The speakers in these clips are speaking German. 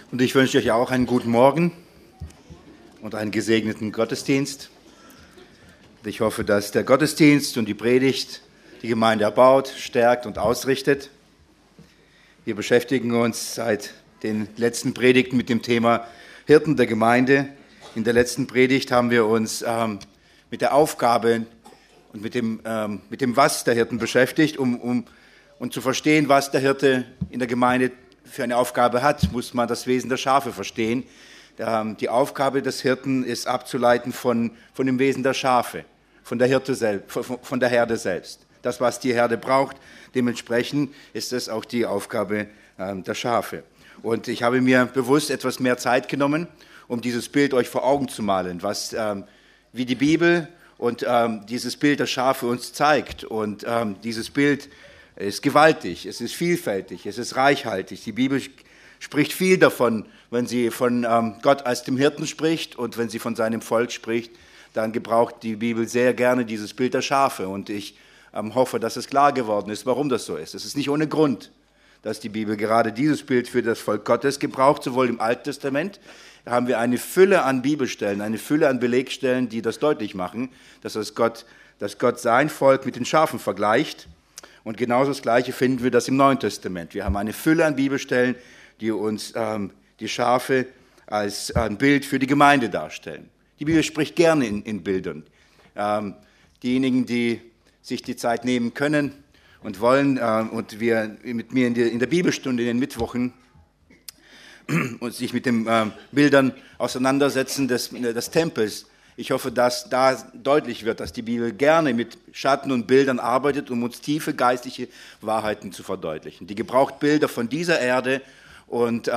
Und ich wünsche euch auch einen guten Morgen und einen gesegneten Gottesdienst. Ich hoffe, dass der Gottesdienst und die Predigt die Gemeinde erbaut, stärkt und ausrichtet. Wir beschäftigen uns seit den letzten Predigten mit dem Thema Hirten der Gemeinde. In der letzten Predigt haben wir uns mit der Aufgabe und mit dem Was der Hirten beschäftigt. Um zu verstehen, was der Hirte in der Gemeinde für eine Aufgabe hat, muss man das Wesen der Schafe verstehen. Die Aufgabe des Hirten ist abzuleiten von dem Wesen der Schafe, von der Herde selbst. Das, was die Herde braucht, dementsprechend ist es auch die Aufgabe der Schafe. Und ich habe mir bewusst etwas mehr Zeit genommen, um dieses Bild euch vor Augen zu malen, wie die Bibel und dieses Bild der Schafe uns zeigt. Und dieses Bild ist gewaltig, es ist vielfältig, es ist reichhaltig. Die Bibel spricht viel davon, wenn sie von Gott als dem Hirten spricht und wenn sie von seinem Volk spricht, dann gebraucht die Bibel sehr gerne dieses Bild der Schafe. Und ich hoffe, dass es klar geworden ist, warum das so ist. Es ist nicht ohne Grund, dass die Bibel gerade dieses Bild für das Volk Gottes gebraucht. Sowohl im Alten Testament haben wir eine Fülle an Bibelstellen, eine Fülle an Belegstellen, die das deutlich machen, dass Gott sein Volk mit den Schafen vergleicht. Und genauso das Gleiche finden wir das im Neuen Testament. Wir haben eine Fülle an Bibelstellen, die uns die Schafe als ein Bild für die Gemeinde darstellen. Die Bibel spricht gerne in Bildern. Diejenigen, die sich die Zeit nehmen können und wollen und wir mit mir in der Bibelstunde in den Mittwochen und sich mit den Bildern auseinandersetzen des Tempels. Ich hoffe, dass da deutlich wird, dass die Bibel gerne mit Schatten und Bildern arbeitet, um uns tiefe geistliche Wahrheiten zu verdeutlichen. Die gebraucht Bilder von dieser Erde und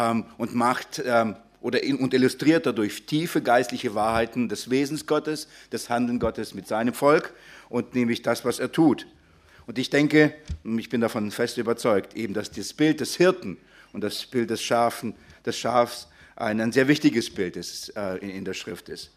illustriert dadurch tiefe geistliche Wahrheiten des Wesens Gottes, des Handelns Gottes mit seinem Volk und nämlich das, was er tut. Und ich denke, ich bin davon fest überzeugt, eben, dass das Bild des Hirten und das Bild des Schafs ein sehr wichtiges Bild in der Schrift ist.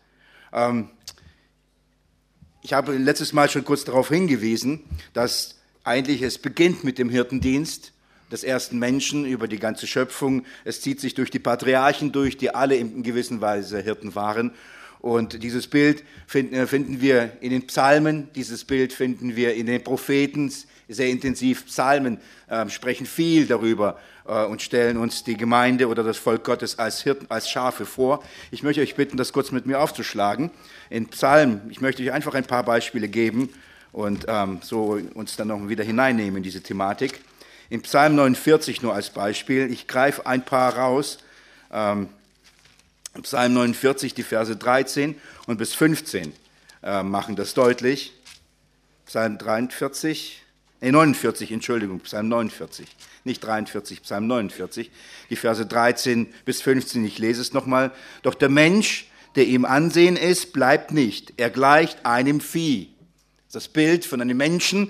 Ich habe letztes Mal schon kurz darauf hingewiesen, dass eigentlich es beginnt mit dem Hirtendienst des ersten Menschen über die ganze Schöpfung. Es zieht sich durch die Patriarchen durch, die alle in gewisser Weise Hirten waren. Und dieses Bild finden wir in den Psalmen, dieses Bild finden wir in den Propheten, sehr intensiv. Psalmen sprechen viel darüber und stellen uns die Gemeinde oder das Volk Gottes als Hirten, als Schafe vor. Ich möchte euch bitten, das kurz mit mir aufzuschlagen. In Psalmen, ich möchte euch einfach ein paar Beispiele geben und so uns dann noch wieder hineinnehmen in diese Thematik. In Psalm 49 nur als Beispiel, ich greife ein paar raus. Psalm 49, die Verse 13 und bis 15 machen das deutlich. Psalm 49, Psalm 49, nicht 43, Psalm 49, die Verse 13 bis 15, ich lese es nochmal. Doch der Mensch, der ihm Ansehen ist, bleibt nicht, er gleicht einem Vieh. Das Bild von einem Menschen,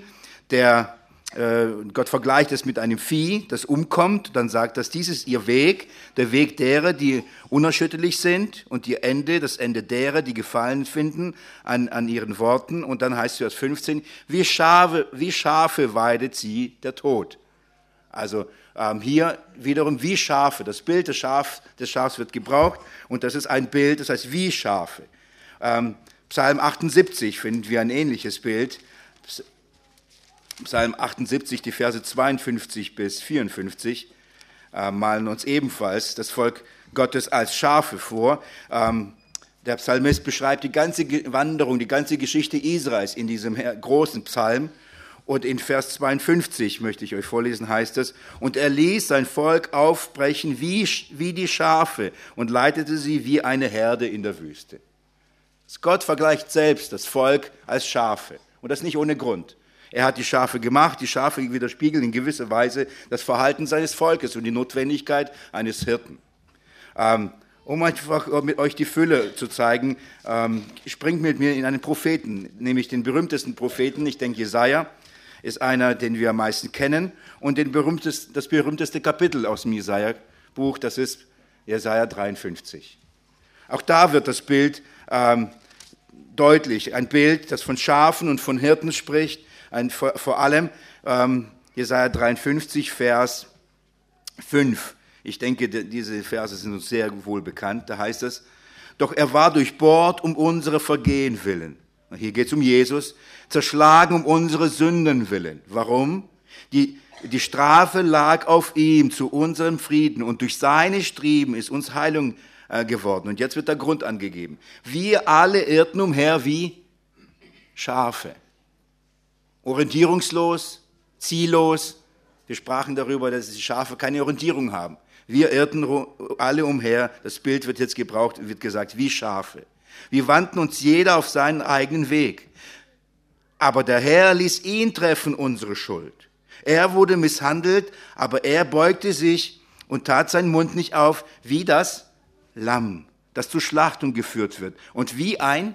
Gott vergleicht es mit einem Vieh, das umkommt, dann sagt das, dies ist ihr Weg, der Weg derer, die unerschütterlich sind und das Ende derer, die Gefallen finden an ihren Worten. Und dann heißt es Vers 15, wie Schafe weidet sie der Tod. Also hier wiederum wie Schafe, das Bild des Schafs wird gebraucht und das ist ein Bild, das heißt wie Schafe. Psalm 78 finden wir ein ähnliches Bild. Psalm 78, die Verse 52 bis 54, malen uns ebenfalls das Volk Gottes als Schafe vor. Der Psalmist beschreibt die ganze Wanderung, die ganze Geschichte Israels in diesem großen Psalm. Und in Vers 52 möchte ich euch vorlesen, heißt es, und er ließ sein Volk aufbrechen wie die Schafe und leitete sie wie eine Herde in der Wüste. Gott vergleicht selbst das Volk als Schafe und das nicht ohne Grund. Er hat die Schafe gemacht, die Schafe widerspiegeln in gewisser Weise das Verhalten seines Volkes und die Notwendigkeit eines Hirten. Um einfach mit euch die Fülle zu zeigen, springt mit mir in einen Propheten, nämlich den berühmtesten Propheten, ich denke Jesaja, ist einer, den wir am meisten kennen und das berühmteste Kapitel aus dem Jesaja-Buch, das ist Jesaja 53. Auch da wird das Bild deutlich, ein Bild, das von Schafen und von Hirten spricht, vor allem Jesaja 53, Vers 5. Ich denke, diese Verse sind uns sehr wohl bekannt. Da heißt es, doch er war durchbohrt um unsere Vergehen willen. Und hier geht es um Jesus. Zerschlagen um unsere Sünden willen. Warum? Die Strafe lag auf ihm zu unserem Frieden und durch seine Striemen ist uns Heilung geworden. Und jetzt wird der Grund angegeben. Wir alle irrten umher wie Schafe. Orientierungslos, ziellos. Wir sprachen darüber, dass die Schafe keine Orientierung haben. Wir irrten alle umher. Das Bild wird jetzt gebraucht, wird gesagt, wie Schafe. Wir wandten uns jeder auf seinen eigenen Weg. Aber der Herr ließ ihn treffen, unsere Schuld. Er wurde misshandelt, aber er beugte sich und tat seinen Mund nicht auf, wie das Lamm, das zur Schlachtung geführt wird. Und wie ein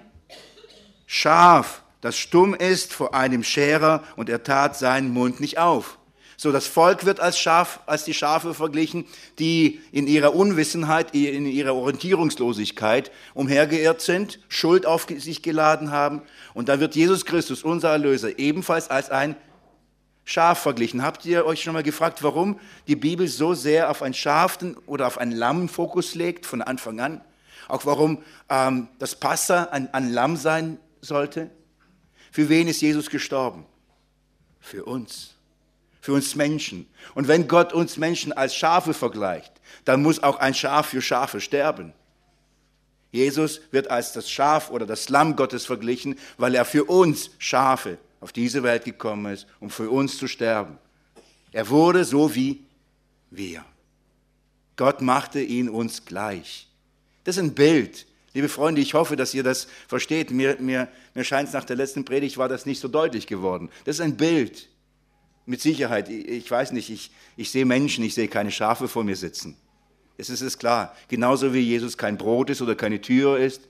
Schaf, das stumm ist vor einem Scherer, und er tat seinen Mund nicht auf. So, das Volk wird als die Schafe verglichen, die in ihrer Unwissenheit, in ihrer Orientierungslosigkeit umhergeirrt sind, Schuld auf sich geladen haben. Und dann wird Jesus Christus, unser Erlöser, ebenfalls als ein Schaf verglichen. Habt ihr euch schon mal gefragt, warum die Bibel so sehr auf ein Schaf oder auf ein Lamm Fokus legt, von Anfang an? Auch warum das Passa ein Lamm sein sollte? Für wen ist Jesus gestorben? Für uns. Für uns Menschen. Und wenn Gott uns Menschen als Schafe vergleicht, dann muss auch ein Schaf für Schafe sterben. Jesus wird als das Schaf oder das Lamm Gottes verglichen, weil er für uns Schafe auf diese Welt gekommen ist, um für uns zu sterben. Er wurde so wie wir. Gott machte ihn uns gleich. Das ist ein Bild. Liebe Freunde, ich hoffe, dass ihr das versteht. Mir scheint es, nach der letzten Predigt war das nicht so deutlich geworden. Das ist ein Bild. Mit Sicherheit. Ich weiß nicht, ich sehe Menschen, ich sehe keine Schafe vor mir sitzen. Es ist klar. Genauso wie Jesus kein Brot ist oder keine Tür ist.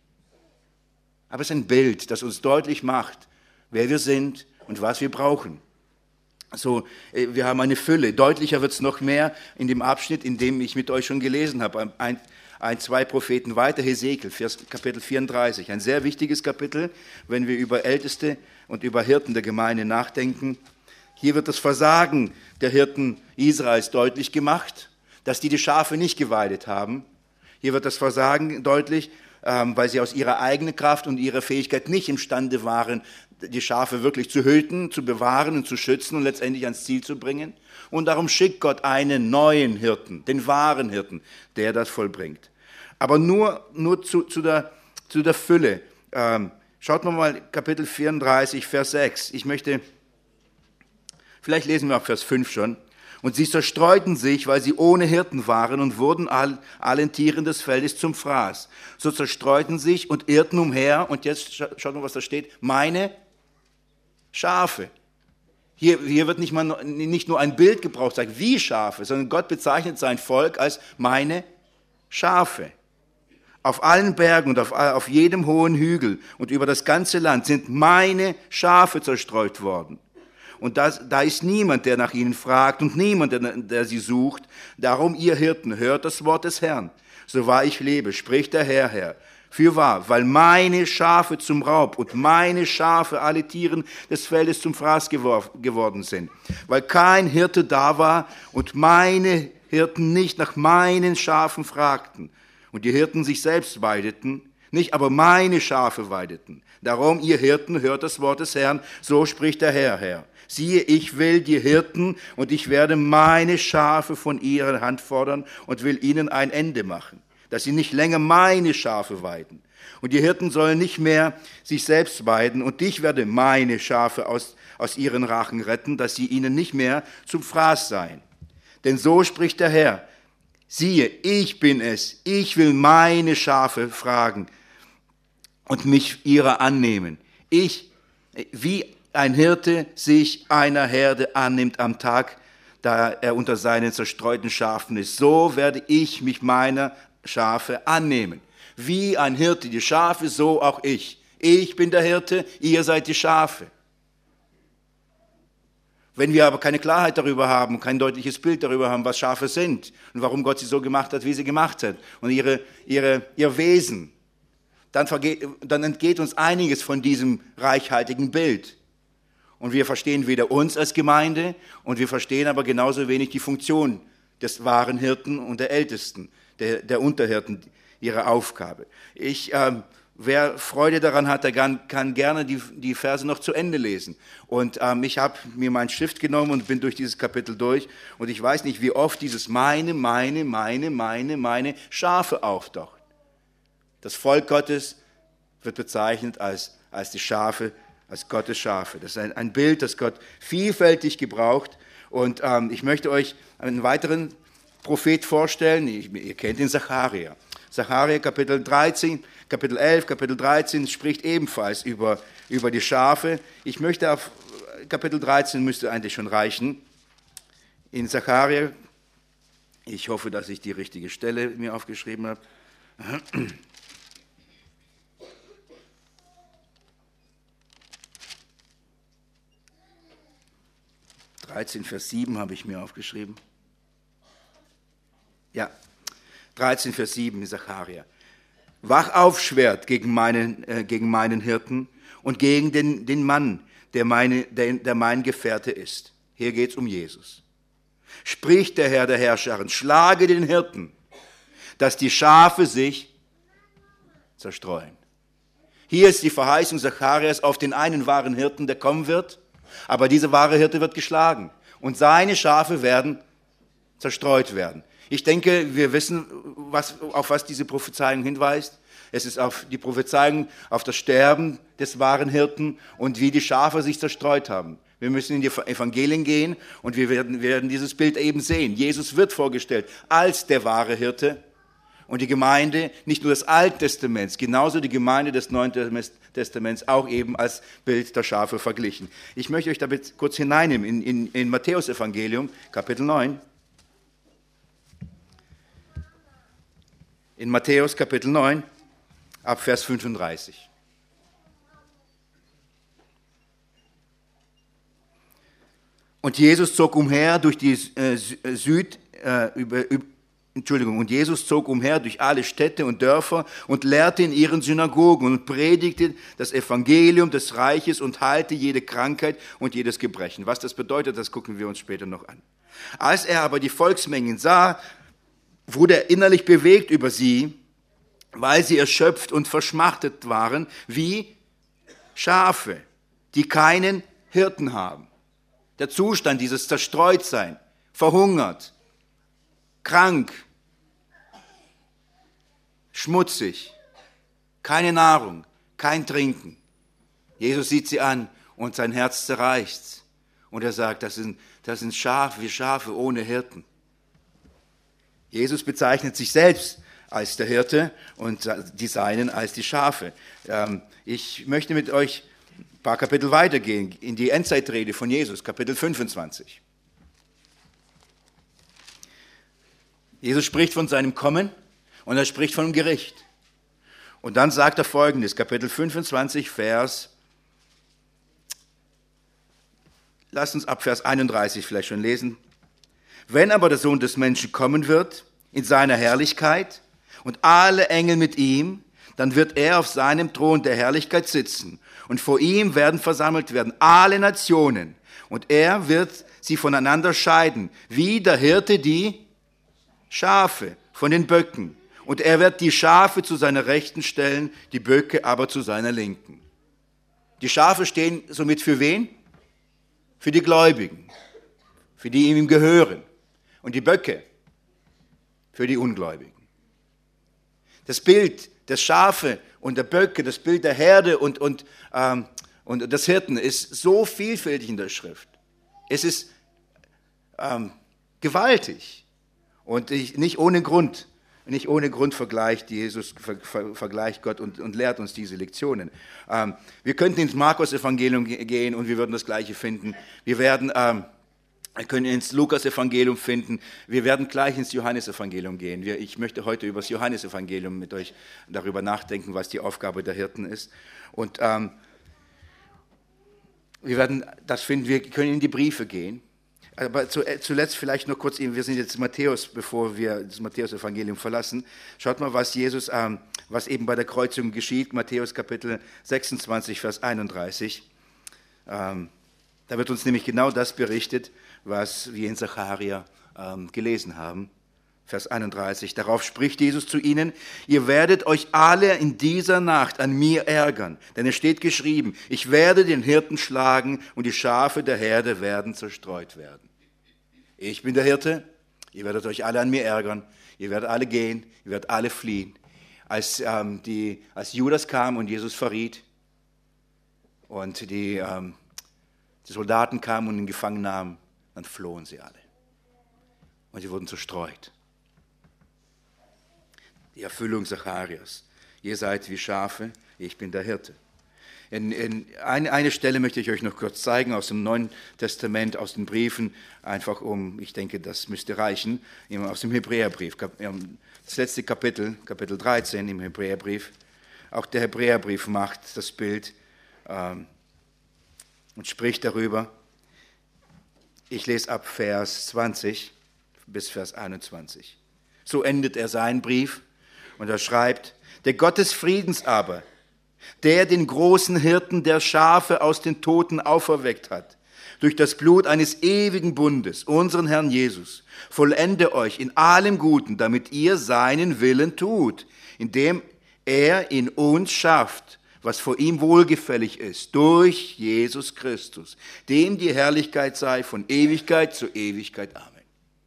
Aber es ist ein Bild, das uns deutlich macht, wer wir sind und was wir brauchen. So, wir haben eine Fülle. Deutlicher wird es noch mehr in dem Abschnitt, in dem ich mit euch schon gelesen habe. Zwei Propheten weiter, Hesekiel, Kapitel 34. Ein sehr wichtiges Kapitel, wenn wir über Älteste und über Hirten der Gemeinde nachdenken. Hier wird das Versagen der Hirten Israels deutlich gemacht, dass die Schafe nicht geweidet haben. Hier wird das Versagen deutlich, weil sie aus ihrer eigenen Kraft und ihrer Fähigkeit nicht imstande waren, die Schafe wirklich zu hüten, zu bewahren und zu schützen und letztendlich ans Ziel zu bringen. Und darum schickt Gott einen neuen Hirten, den wahren Hirten, der das vollbringt. Aber nur zu der Fülle. Schaut mal Kapitel 34, Vers 6. Vielleicht lesen wir auch Vers 5 schon. Und sie zerstreuten sich, weil sie ohne Hirten waren und wurden allen Tieren des Feldes zum Fraß. So zerstreuten sich und irrten umher. Und jetzt schaut mal, was da steht. Meine Schafe. Hier wird nicht nur ein Bild gebraucht, sagt wie Schafe, sondern Gott bezeichnet sein Volk als meine Schafe. Auf allen Bergen und auf jedem hohen Hügel und über das ganze Land sind meine Schafe zerstreut worden. Und da ist niemand, der nach ihnen fragt und niemand, der sie sucht. Darum, ihr Hirten, hört das Wort des Herrn. So wahr ich lebe, spricht der Herr. Fürwahr, weil meine Schafe zum Raub und meine Schafe alle Tieren des Feldes zum Fraß geworden sind. Weil kein Hirte da war und meine Hirten nicht nach meinen Schafen fragten. Und die Hirten sich selbst weideten, nicht aber meine Schafe weideten. Darum, ihr Hirten, hört das Wort des Herrn, so spricht der Herr. Siehe, ich will die Hirten und ich werde meine Schafe von ihrer Hand fordern und will ihnen ein Ende machen, dass sie nicht länger meine Schafe weiden. Und die Hirten sollen nicht mehr sich selbst weiden und ich werde meine Schafe aus ihren Rachen retten, dass sie ihnen nicht mehr zum Fraß seien. Denn so spricht der Herr, siehe, ich bin es, ich will meine Schafe fragen und mich ihrer annehmen. Wie ein Hirte sich einer Herde annimmt am Tag, da er unter seinen zerstreuten Schafen ist, so werde ich mich meiner Schafe annehmen. Wie ein Hirte die Schafe, so auch ich. Ich bin der Hirte, ihr seid die Schafe. Wenn wir aber keine Klarheit darüber haben, kein deutliches Bild darüber haben, was Schafe sind und warum Gott sie so gemacht hat, wie sie gemacht hat und ihr Wesen, dann entgeht uns einiges von diesem reichhaltigen Bild. Und wir verstehen weder uns als Gemeinde und wir verstehen aber genauso wenig die Funktion des wahren Hirten und der Ältesten, der Unterhirten, ihre Aufgabe. Wer Freude daran hat, der kann gerne die Verse noch zu Ende lesen. Und ich habe mir meinen Stift genommen und bin durch dieses Kapitel durch. Und ich weiß nicht, wie oft dieses meine Schafe auftaucht. Das Volk Gottes wird bezeichnet als die Schafe, als Gottes Schafe. Das ist ein Bild, das Gott vielfältig gebraucht. Und ich möchte euch einen weiteren Prophet vorstellen. Ihr kennt den Sacharja. Sacharja Kapitel 13, Kapitel 11, Kapitel 13 spricht ebenfalls über die Schafe. Ich möchte auf Kapitel 13, müsste eigentlich schon reichen. In Sacharja, ich hoffe, dass ich die richtige Stelle mir aufgeschrieben habe. 13, Vers 7 habe ich mir aufgeschrieben. Ja, 13, Vers 7 in Sacharja. Wach auf, Schwert, gegen meinen Hirten und gegen den Mann, der mein Gefährte ist. Hier geht es um Jesus. Spricht der Herr der Herrscharen, schlage den Hirten, dass die Schafe sich zerstreuen. Hier ist die Verheißung Zacharias auf den einen wahren Hirten, der kommen wird, aber dieser wahre Hirte wird geschlagen und seine Schafe werden zerstreut werden. Ich denke, wir wissen, auf was diese Prophezeiung hinweist. Es ist auf die Prophezeiung, auf das Sterben des wahren Hirten und wie die Schafe sich zerstreut haben. Wir müssen in die Evangelien gehen und wir werden dieses Bild eben sehen. Jesus wird vorgestellt als der wahre Hirte und die Gemeinde, nicht nur des Alten Testaments, genauso die Gemeinde des Neuen Testaments auch eben als Bild der Schafe verglichen. Ich möchte euch damit kurz hineinnehmen in Matthäus Evangelium, Kapitel 9. In Matthäus Kapitel 9, ab Vers 35. Und Jesus zog umher durch Jesus zog umher durch alle Städte und Dörfer und lehrte in ihren Synagogen und predigte das Evangelium des Reiches und heilte jede Krankheit und jedes Gebrechen. Was das bedeutet, das gucken wir uns später noch an. Als er aber die Volksmengen sah, wurde er innerlich bewegt über sie, weil sie erschöpft und verschmachtet waren, wie Schafe, die keinen Hirten haben. Der Zustand, dieses Zerstreutsein, verhungert, krank, schmutzig, keine Nahrung, kein Trinken. Jesus sieht sie an und sein Herz zerreißt. Und er sagt, das sind Schafe, wie Schafe ohne Hirten. Jesus bezeichnet sich selbst als der Hirte und die Seinen als die Schafe. Ich möchte mit euch ein paar Kapitel weitergehen, in die Endzeitrede von Jesus, Kapitel 25. Jesus spricht von seinem Kommen und er spricht von dem Gericht. Und dann sagt er Folgendes, Kapitel 25, lasst uns ab Vers 31 vielleicht schon lesen. Wenn aber der Sohn des Menschen kommen wird, in seiner Herrlichkeit und alle Engel mit ihm, dann wird er auf seinem Thron der Herrlichkeit sitzen und vor ihm werden versammelt werden alle Nationen und er wird sie voneinander scheiden, wie der Hirte die Schafe von den Böcken. Und er wird die Schafe zu seiner Rechten stellen, die Böcke aber zu seiner Linken. Die Schafe stehen somit für wen? Für die Gläubigen, für die ihm gehören. Und die Böcke für die Ungläubigen. Das Bild der Schafe und der Böcke, das Bild der Herde und des Hirten ist so vielfältig in der Schrift. Es ist gewaltig und nicht ohne Grund vergleicht Gott und lehrt uns diese Lektionen. Wir könnten ins Markus-Evangelium gehen und wir würden das Gleiche finden. Wir können ins Lukas-Evangelium finden. Wir werden gleich ins Johannes-Evangelium gehen. Ich möchte heute über das Johannes-Evangelium mit euch darüber nachdenken, was die Aufgabe der Hirten ist. Und wir werden das finden. Wir können in die Briefe gehen. Aber zuletzt vielleicht noch kurz, wir sind jetzt Matthäus, bevor wir das Matthäus-Evangelium verlassen. Schaut mal, was eben bei der Kreuzigung geschieht. Matthäus Kapitel 26, Vers 31. Da wird uns nämlich genau das berichtet, was wir in Sacharja gelesen haben. Vers 31, darauf spricht Jesus zu ihnen, ihr werdet euch alle in dieser Nacht an mir ärgern, denn es steht geschrieben, ich werde den Hirten schlagen und die Schafe der Herde werden zerstreut werden. Ich bin der Hirte, ihr werdet euch alle an mir ärgern, ihr werdet alle gehen, ihr werdet alle fliehen. Als Judas kam und Jesus verriet und die Soldaten kamen und ihn gefangen nahmen, dann flohen sie alle und sie wurden zerstreut. Die Erfüllung Zacharias. Ihr seid wie Schafe, ich bin der Hirte. Eine Stelle möchte ich euch noch kurz zeigen aus dem Neuen Testament, aus den Briefen, einfach ich denke, das müsste reichen, aus dem Hebräerbrief, das letzte Kapitel, Kapitel 13 im Hebräerbrief. Auch der Hebräerbrief macht das Bild und spricht darüber. Ich lese ab Vers 20 bis Vers 21. So endet er seinen Brief. Und er schreibt, der Gott des Friedens aber, der den großen Hirten der Schafe aus den Toten auferweckt hat, durch das Blut eines ewigen Bundes, unseren Herrn Jesus, vollende euch in allem Guten, damit ihr seinen Willen tut, indem er in uns schafft, was vor ihm wohlgefällig ist, durch Jesus Christus, dem die Herrlichkeit sei von Ewigkeit zu Ewigkeit. Amen.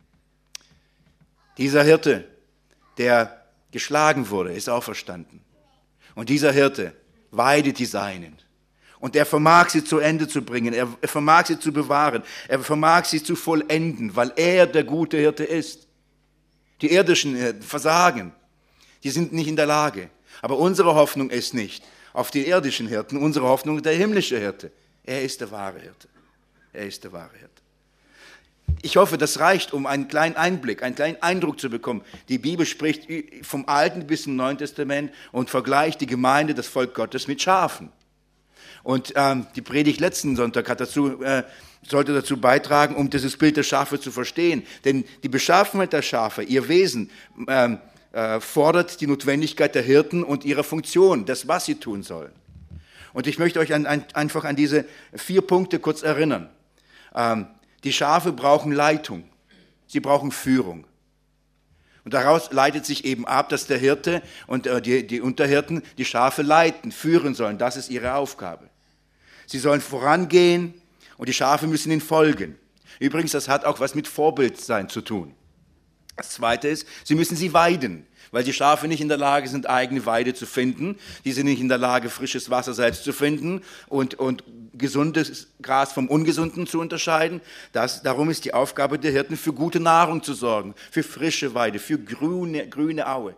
Dieser Hirte, der geschlagen wurde, ist auferstanden. Und dieser Hirte weidet die Seinen. Und er vermag sie zu Ende zu bringen, er vermag sie zu bewahren, er vermag sie zu vollenden, weil er der gute Hirte ist. Die irdischen Hirten versagen, die sind nicht in der Lage. Aber unsere Hoffnung ist nicht auf die irdischen Hirten, unsere Hoffnung ist der himmlische Hirte. Er ist der wahre Hirte. Er ist der wahre Hirte. Ich hoffe, das reicht, um einen kleinen Einblick, einen kleinen Eindruck zu bekommen. Die Bibel spricht vom Alten bis zum Neuen Testament und vergleicht die Gemeinde, das Volk Gottes, mit Schafen. Und die Predigt letzten Sonntag sollte dazu beitragen, um dieses Bild der Schafe zu verstehen. Denn die Beschaffenheit der Schafe, ihr Wesen, fordert die Notwendigkeit der Hirten und ihrer Funktion, das, was sie tun sollen. Und ich möchte euch einfach an diese 4 Punkte kurz erinnern. Die Schafe brauchen Leitung, sie brauchen Führung. Und daraus leitet sich eben ab, dass der Hirte und die Unterhirten die Schafe leiten, führen sollen. Das ist ihre Aufgabe. Sie sollen vorangehen und die Schafe müssen ihnen folgen. Übrigens, das hat auch was mit Vorbildsein zu tun. Das Zweite ist, sie müssen sie weiden, weil die Schafe nicht in der Lage sind, eigene Weide zu finden. Die sind nicht in der Lage, frisches Wasser selbst zu finden und gesundes Gras vom Ungesunden zu unterscheiden. Darum ist die Aufgabe der Hirten, für gute Nahrung zu sorgen, für frische Weide, für grüne Aue.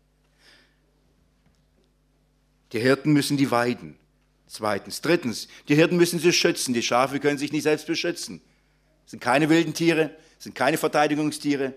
Die Hirten müssen die weiden. Drittens, die Hirten müssen sie schützen. Die Schafe können sich nicht selbst beschützen. Es sind keine wilden Tiere, es sind keine Verteidigungstiere.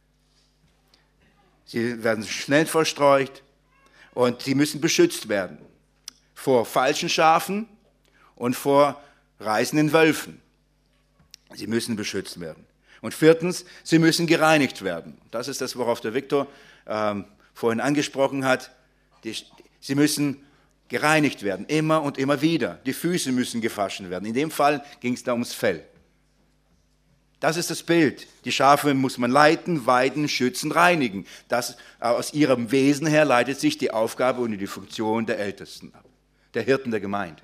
Sie werden schnell verstreut und sie müssen beschützt werden vor falschen Schafen und vor reißenden Wölfen. Sie müssen beschützt werden. Und viertens, sie müssen gereinigt werden. Das ist das, worauf der Viktor vorhin angesprochen hat. Sie müssen gereinigt werden, immer und immer wieder. Die Füße müssen gewaschen werden. In dem Fall ging es da ums Fell. Das ist das Bild. Die Schafe muss man leiten, weiden, schützen, reinigen. Aus ihrem Wesen her leitet sich die Aufgabe und die Funktion der Ältesten ab, der Hirten der Gemeinde.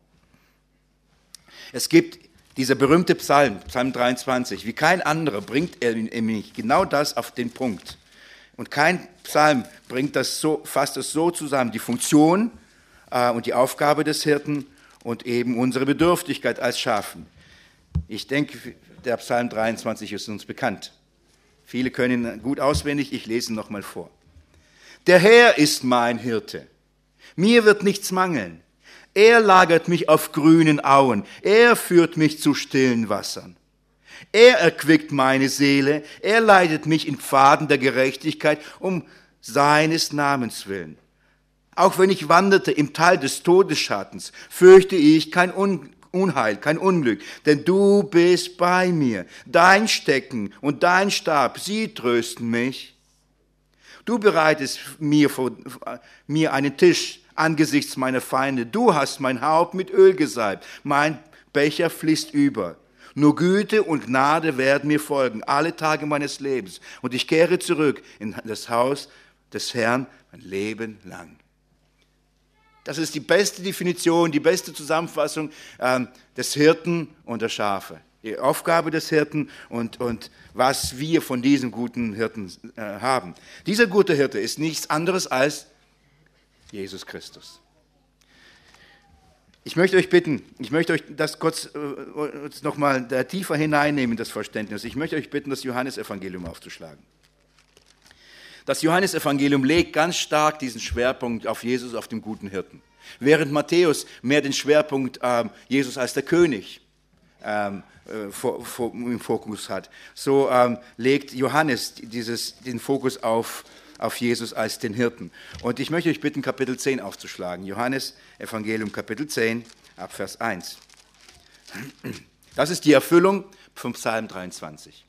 Es gibt dieser berühmte Psalm 23, wie kein anderer bringt er nämlich genau das auf den Punkt. Und kein Psalm fasst es so zusammen, die Funktion und die Aufgabe des Hirten und eben unsere Bedürftigkeit als Schafen. Ich denke, der Psalm 23 ist uns bekannt. Viele können ihn gut auswendig, ich lese ihn nochmal vor. Der Herr ist mein Hirte, mir wird nichts mangeln. Er lagert mich auf grünen Auen, er führt mich zu stillen Wassern. Er erquickt meine Seele, er leitet mich in Pfaden der Gerechtigkeit um seines Namens willen. Auch wenn ich wanderte im Tal des Todesschattens, fürchte ich kein Unheil, kein Unglück, denn du bist bei mir. Dein Stecken und dein Stab, sie trösten mich. Du bereitest mir einen Tisch angesichts meiner Feinde. Du hast mein Haupt mit Öl gesalbt. Mein Becher fließt über. Nur Güte und Gnade werden mir folgen, alle Tage meines Lebens. Und ich kehre zurück in das Haus des Herrn mein Leben lang. Das ist die beste Definition, die beste Zusammenfassung des Hirten und der Schafe. Die Aufgabe des Hirten und was wir von diesem guten Hirten haben. Dieser gute Hirte ist nichts anderes als Jesus Christus. Ich möchte euch das kurz nochmal tiefer hineinnehmen, das Verständnis. Ich möchte euch bitten, das Johannesevangelium aufzuschlagen. Das Johannesevangelium legt ganz stark diesen Schwerpunkt auf Jesus, auf den guten Hirten. Während Matthäus mehr den Schwerpunkt Jesus als der König im Fokus hat, so legt Johannes den Fokus auf Jesus als den Hirten. Und ich möchte euch bitten, Kapitel 10 aufzuschlagen. Johannes Evangelium, Kapitel 10, ab Vers 1. Das ist die Erfüllung vom Psalm 23.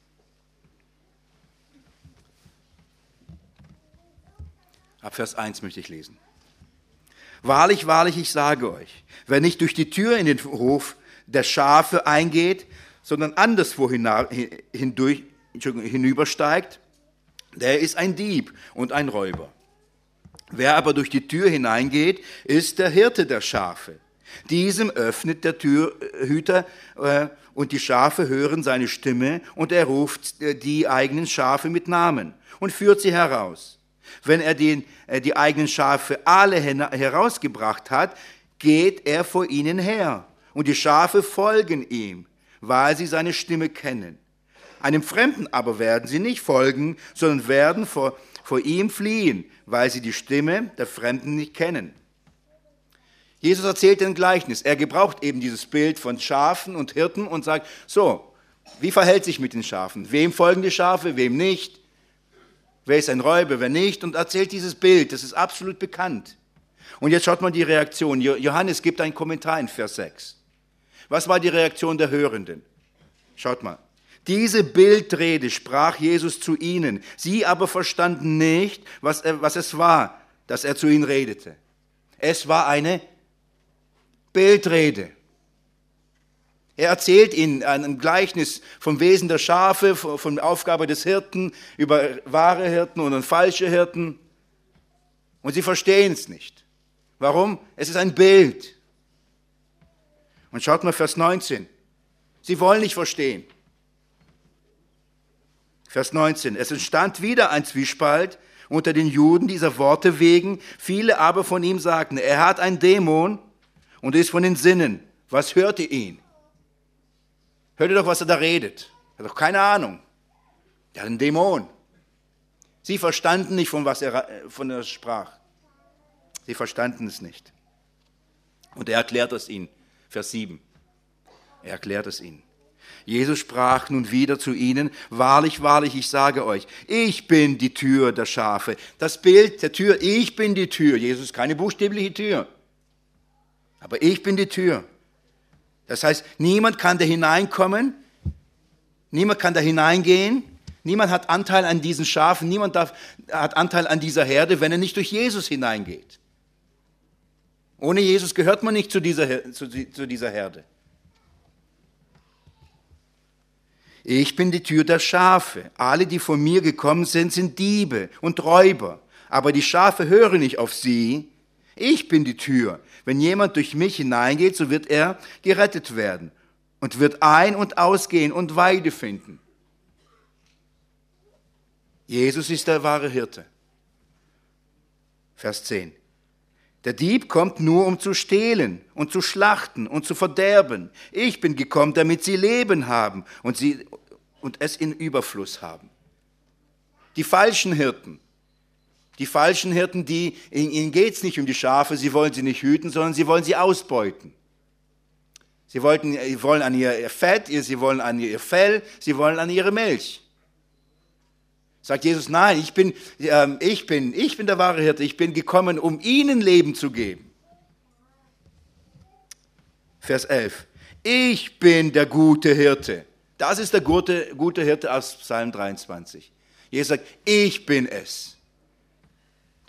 Ab Vers 1 möchte ich lesen. Wahrlich, wahrlich, ich sage euch, wer nicht durch die Tür in den Hof der Schafe eingeht, sondern anderswo hinübersteigt, der ist ein Dieb und ein Räuber. Wer aber durch die Tür hineingeht, ist der Hirte der Schafe. Diesem öffnet der Türhüter und die Schafe hören seine Stimme und er ruft die eigenen Schafe mit Namen und führt sie heraus. Wenn er die eigenen Schafe alle herausgebracht hat, geht er vor ihnen her. Und die Schafe folgen ihm, weil sie seine Stimme kennen. Einem Fremden aber werden sie nicht folgen, sondern werden vor ihm fliehen, weil sie die Stimme der Fremden nicht kennen. Jesus erzählt ein Gleichnis. Er gebraucht eben dieses Bild von Schafen und Hirten und sagt, so, wie verhält sich mit den Schafen? Wem folgen die Schafe, wem nicht? Wer ist ein Räuber, wer nicht? Und erzählt dieses Bild, das ist absolut bekannt. Und jetzt schaut mal die Reaktion. Johannes gibt einen Kommentar in Vers 6. Was war die Reaktion der Hörenden? Schaut mal. Diese Bildrede sprach Jesus zu ihnen. Sie aber verstanden nicht, was es war, dass er zu ihnen redete. Es war eine Bildrede. Er erzählt ihnen ein Gleichnis vom Wesen der Schafe, von der Aufgabe des Hirten, über wahre Hirten und falsche Hirten. Und sie verstehen es nicht. Warum? Es ist ein Bild. Und schaut mal Vers 19. Sie wollen nicht verstehen. Vers 19. Es entstand wieder ein Zwiespalt unter den Juden dieser Worte wegen. Viele aber von ihm sagten, er hat einen Dämon und ist von den Sinnen. Was hört ihr ihn? Hört ihr doch, was er da redet. Er hat doch keine Ahnung. Er hat einen Dämon. Sie verstanden nicht, von er sprach. Sie verstanden es nicht. Und er erklärt es ihnen. Vers 7. Er erklärt es ihnen. Jesus sprach nun wieder zu ihnen, wahrlich, wahrlich, ich sage euch, ich bin die Tür der Schafe. Das Bild der Tür, ich bin die Tür. Jesus ist keine buchstäbliche Tür. Aber ich bin die Tür. Das heißt, niemand kann da hineinkommen, niemand kann da hineingehen, niemand hat Anteil an diesen Schafen, niemand hat Anteil an dieser Herde, wenn er nicht durch Jesus hineingeht. Ohne Jesus gehört man nicht zu dieser Herde. Ich bin die Tür der Schafe. Alle, die von mir gekommen sind, sind Diebe und Räuber. Aber die Schafe hören nicht auf sie. Ich bin die Tür. Wenn jemand durch mich hineingeht, so wird er gerettet werden und wird ein- und ausgehen und Weide finden. Jesus ist der wahre Hirte. Vers 10. Der Dieb kommt nur, um zu stehlen und zu schlachten und zu verderben. Ich bin gekommen, damit sie Leben haben und es in Überfluss haben. Die falschen Hirten, ihnen geht es nicht um die Schafe, sie wollen sie nicht hüten, sondern sie wollen sie ausbeuten. Sie wollen an ihr Fett, sie wollen an ihr Fell, sie wollen an ihre Milch. Sagt Jesus, nein, ich bin der wahre Hirte, ich bin gekommen, um ihnen Leben zu geben. Vers 11. Ich bin der gute Hirte. Das ist der gute Hirte aus Psalm 23. Jesus sagt, ich bin es.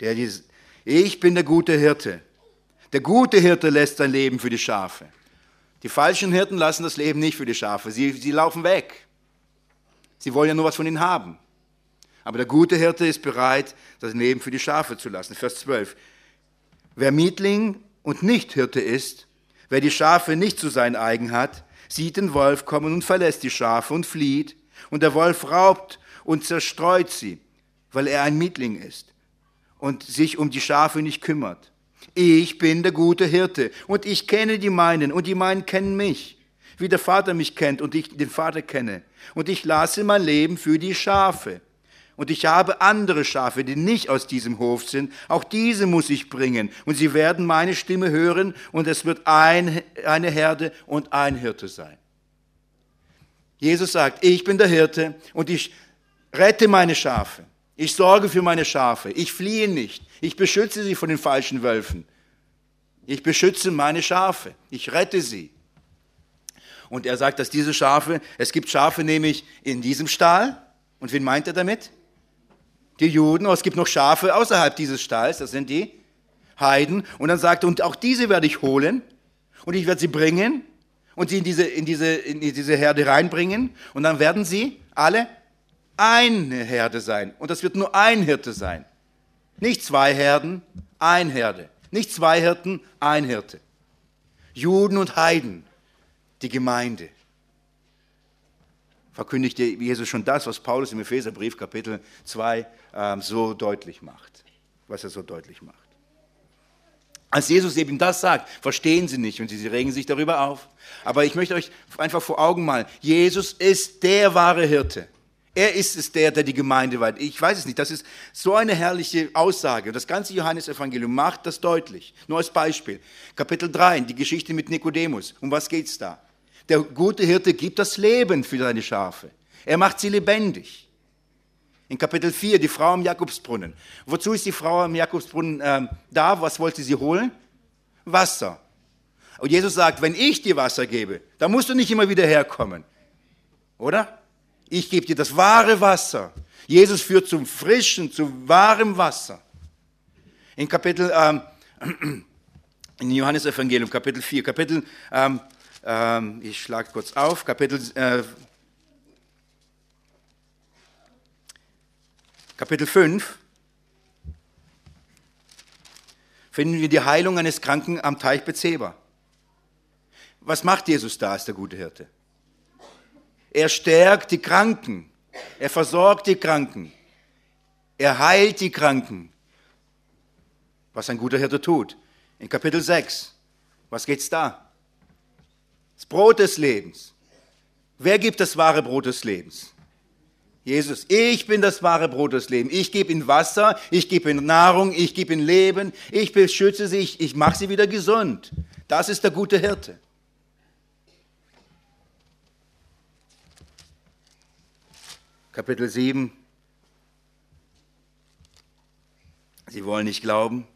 Ich bin der gute Hirte. Der gute Hirte lässt sein Leben für die Schafe. Die falschen Hirten lassen das Leben nicht für die Schafe. Sie laufen weg. Sie wollen ja nur was von ihnen haben. Aber der gute Hirte ist bereit, das Leben für die Schafe zu lassen. Vers 12. Wer Mietling und nicht Hirte ist, wer die Schafe nicht zu sein eigen hat, sieht den Wolf kommen und verlässt die Schafe und flieht. Und der Wolf raubt und zerstreut sie, weil er ein Mietling ist und sich um die Schafe nicht kümmert. Ich bin der gute Hirte und ich kenne die meinen und die meinen kennen mich, wie der Vater mich kennt und ich den Vater kenne. Und ich lasse mein Leben für die Schafe. Und ich habe andere Schafe, die nicht aus diesem Hof sind. Auch diese muss ich bringen. Und sie werden meine Stimme hören und es wird eine Herde und ein Hirte sein. Jesus sagt, ich bin der Hirte und ich rette meine Schafe. Ich sorge für meine Schafe. Ich fliehe nicht. Ich beschütze sie von den falschen Wölfen. Ich beschütze meine Schafe. Ich rette sie. Und er sagt, dass diese Schafe, es gibt Schafe nämlich in diesem Stall. Und wen meint er damit? Die Juden. Aber es gibt noch Schafe außerhalb dieses Stalls. Das sind die Heiden. Und dann sagt er, und auch diese werde ich holen. Und ich werde sie bringen. Und sie in diese Herde reinbringen. Und dann werden sie alle eine Herde sein. Und das wird nur ein Hirte sein. Nicht zwei Herden, ein Herde. Nicht zwei Hirten, ein Hirte. Juden und Heiden, die Gemeinde. Verkündigte Jesus schon das, was Paulus im Epheserbrief Kapitel 2 so deutlich macht. Was er so deutlich macht. Als Jesus eben das sagt, verstehen sie nicht und sie regen sich darüber auf. Aber ich möchte euch einfach vor Augen malen, Jesus ist der wahre Hirte. Er ist es der die Gemeinde weiht. Ich weiß es nicht, das ist so eine herrliche Aussage. Das ganze Johannesevangelium macht das deutlich. Nur als Beispiel. Kapitel 3, die Geschichte mit Nikodemus. Um was geht's da? Der gute Hirte gibt das Leben für seine Schafe. Er macht sie lebendig. In Kapitel 4, die Frau am Jakobsbrunnen. Wozu ist die Frau am Jakobsbrunnen da? Was wollte sie holen? Wasser. Und Jesus sagt, wenn ich dir Wasser gebe, dann musst du nicht immer wieder herkommen. Oder? Ich gebe dir das wahre Wasser. Jesus führt zum frischen, zu wahrem Wasser. In in Johannesevangelium, Kapitel 4, ich schlage kurz auf, Kapitel 5, finden wir die Heilung eines Kranken am Teich Bethseba. Was macht Jesus da als der gute Hirte? Er stärkt die Kranken, er versorgt die Kranken, er heilt die Kranken. Was ein guter Hirte tut. In Kapitel 6, was geht's da? Das Brot des Lebens. Wer gibt das wahre Brot des Lebens? Jesus. Ich bin das wahre Brot des Lebens. Ich gebe ihnen Wasser, ich gebe ihnen Nahrung, ich gebe ihnen Leben, ich beschütze sie, ich mache sie wieder gesund. Das ist der gute Hirte. Kapitel 7. Sie wollen nicht glauben.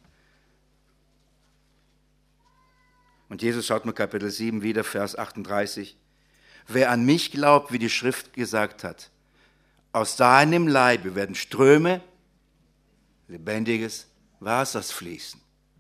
Und Jesus schaut mir Kapitel 7 wieder, Vers 38. Wer an mich glaubt, wie die Schrift gesagt hat, aus seinem Leibe werden Ströme lebendiges Wassers fließen.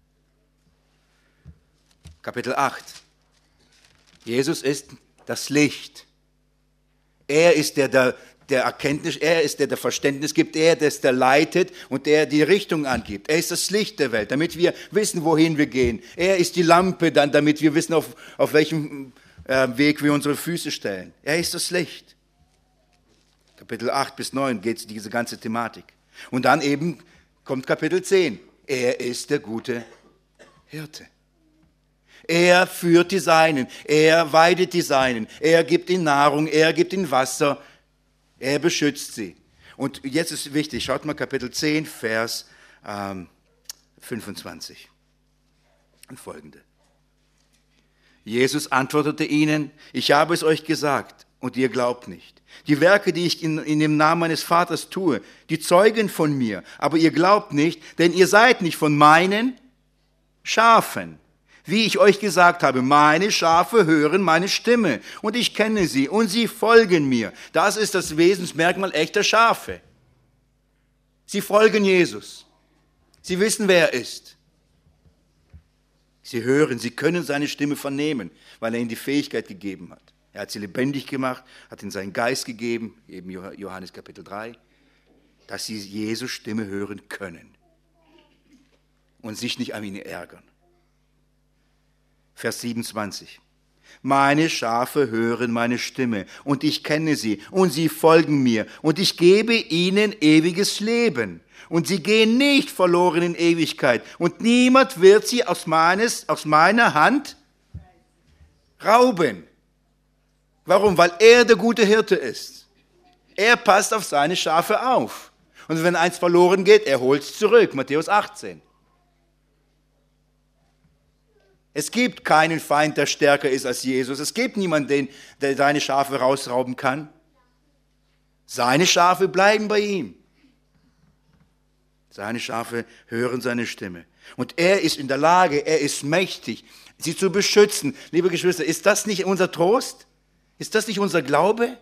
Kapitel 8. Jesus ist das Licht. Er ist der Erkenntnis, er ist der Verständnis gibt, er ist der leitet und der die Richtung angibt. Er ist das Licht der Welt, damit wir wissen, wohin wir gehen. Er ist die Lampe, damit wir wissen, auf welchem Weg wir unsere Füße stellen. Er ist das Licht. Kapitel 8 bis 9 geht es diese ganze Thematik. Und dann eben kommt Kapitel 10. Er ist der gute Hirte. Er führt die Seinen, er weidet die Seinen, er gibt ihnen Nahrung, er gibt ihnen Wasser, er beschützt sie. Und jetzt ist wichtig, schaut mal Kapitel 10, Vers 25 und folgende. Jesus antwortete ihnen, ich habe es euch gesagt und ihr glaubt nicht. Die Werke, die ich in dem Namen meines Vaters tue, die zeugen von mir, aber ihr glaubt nicht, denn ihr seid nicht von meinen Schafen. Wie ich euch gesagt habe, meine Schafe hören meine Stimme und ich kenne sie und sie folgen mir. Das ist das Wesensmerkmal echter Schafe. Sie folgen Jesus. Sie wissen, wer er ist. Sie hören, sie können seine Stimme vernehmen, weil er ihnen die Fähigkeit gegeben hat. Er hat sie lebendig gemacht, hat ihnen seinen Geist gegeben, eben Johannes Kapitel 3, dass sie Jesu Stimme hören können und sich nicht an ihn ärgern. Vers 27. Meine Schafe hören meine Stimme und ich kenne sie und sie folgen mir und ich gebe ihnen ewiges Leben und sie gehen nicht verloren in Ewigkeit und niemand wird sie aus meiner Hand rauben. Warum? Weil er der gute Hirte ist. Er passt auf seine Schafe auf. Und wenn eins verloren geht, er holt es zurück. Matthäus 18. Es gibt keinen Feind, der stärker ist als Jesus. Es gibt niemanden, der seine Schafe rausrauben kann. Seine Schafe bleiben bei ihm. Seine Schafe hören seine Stimme. Und er ist in der Lage, er ist mächtig, sie zu beschützen. Liebe Geschwister, ist das nicht unser Trost? Ist das nicht unser Glaube?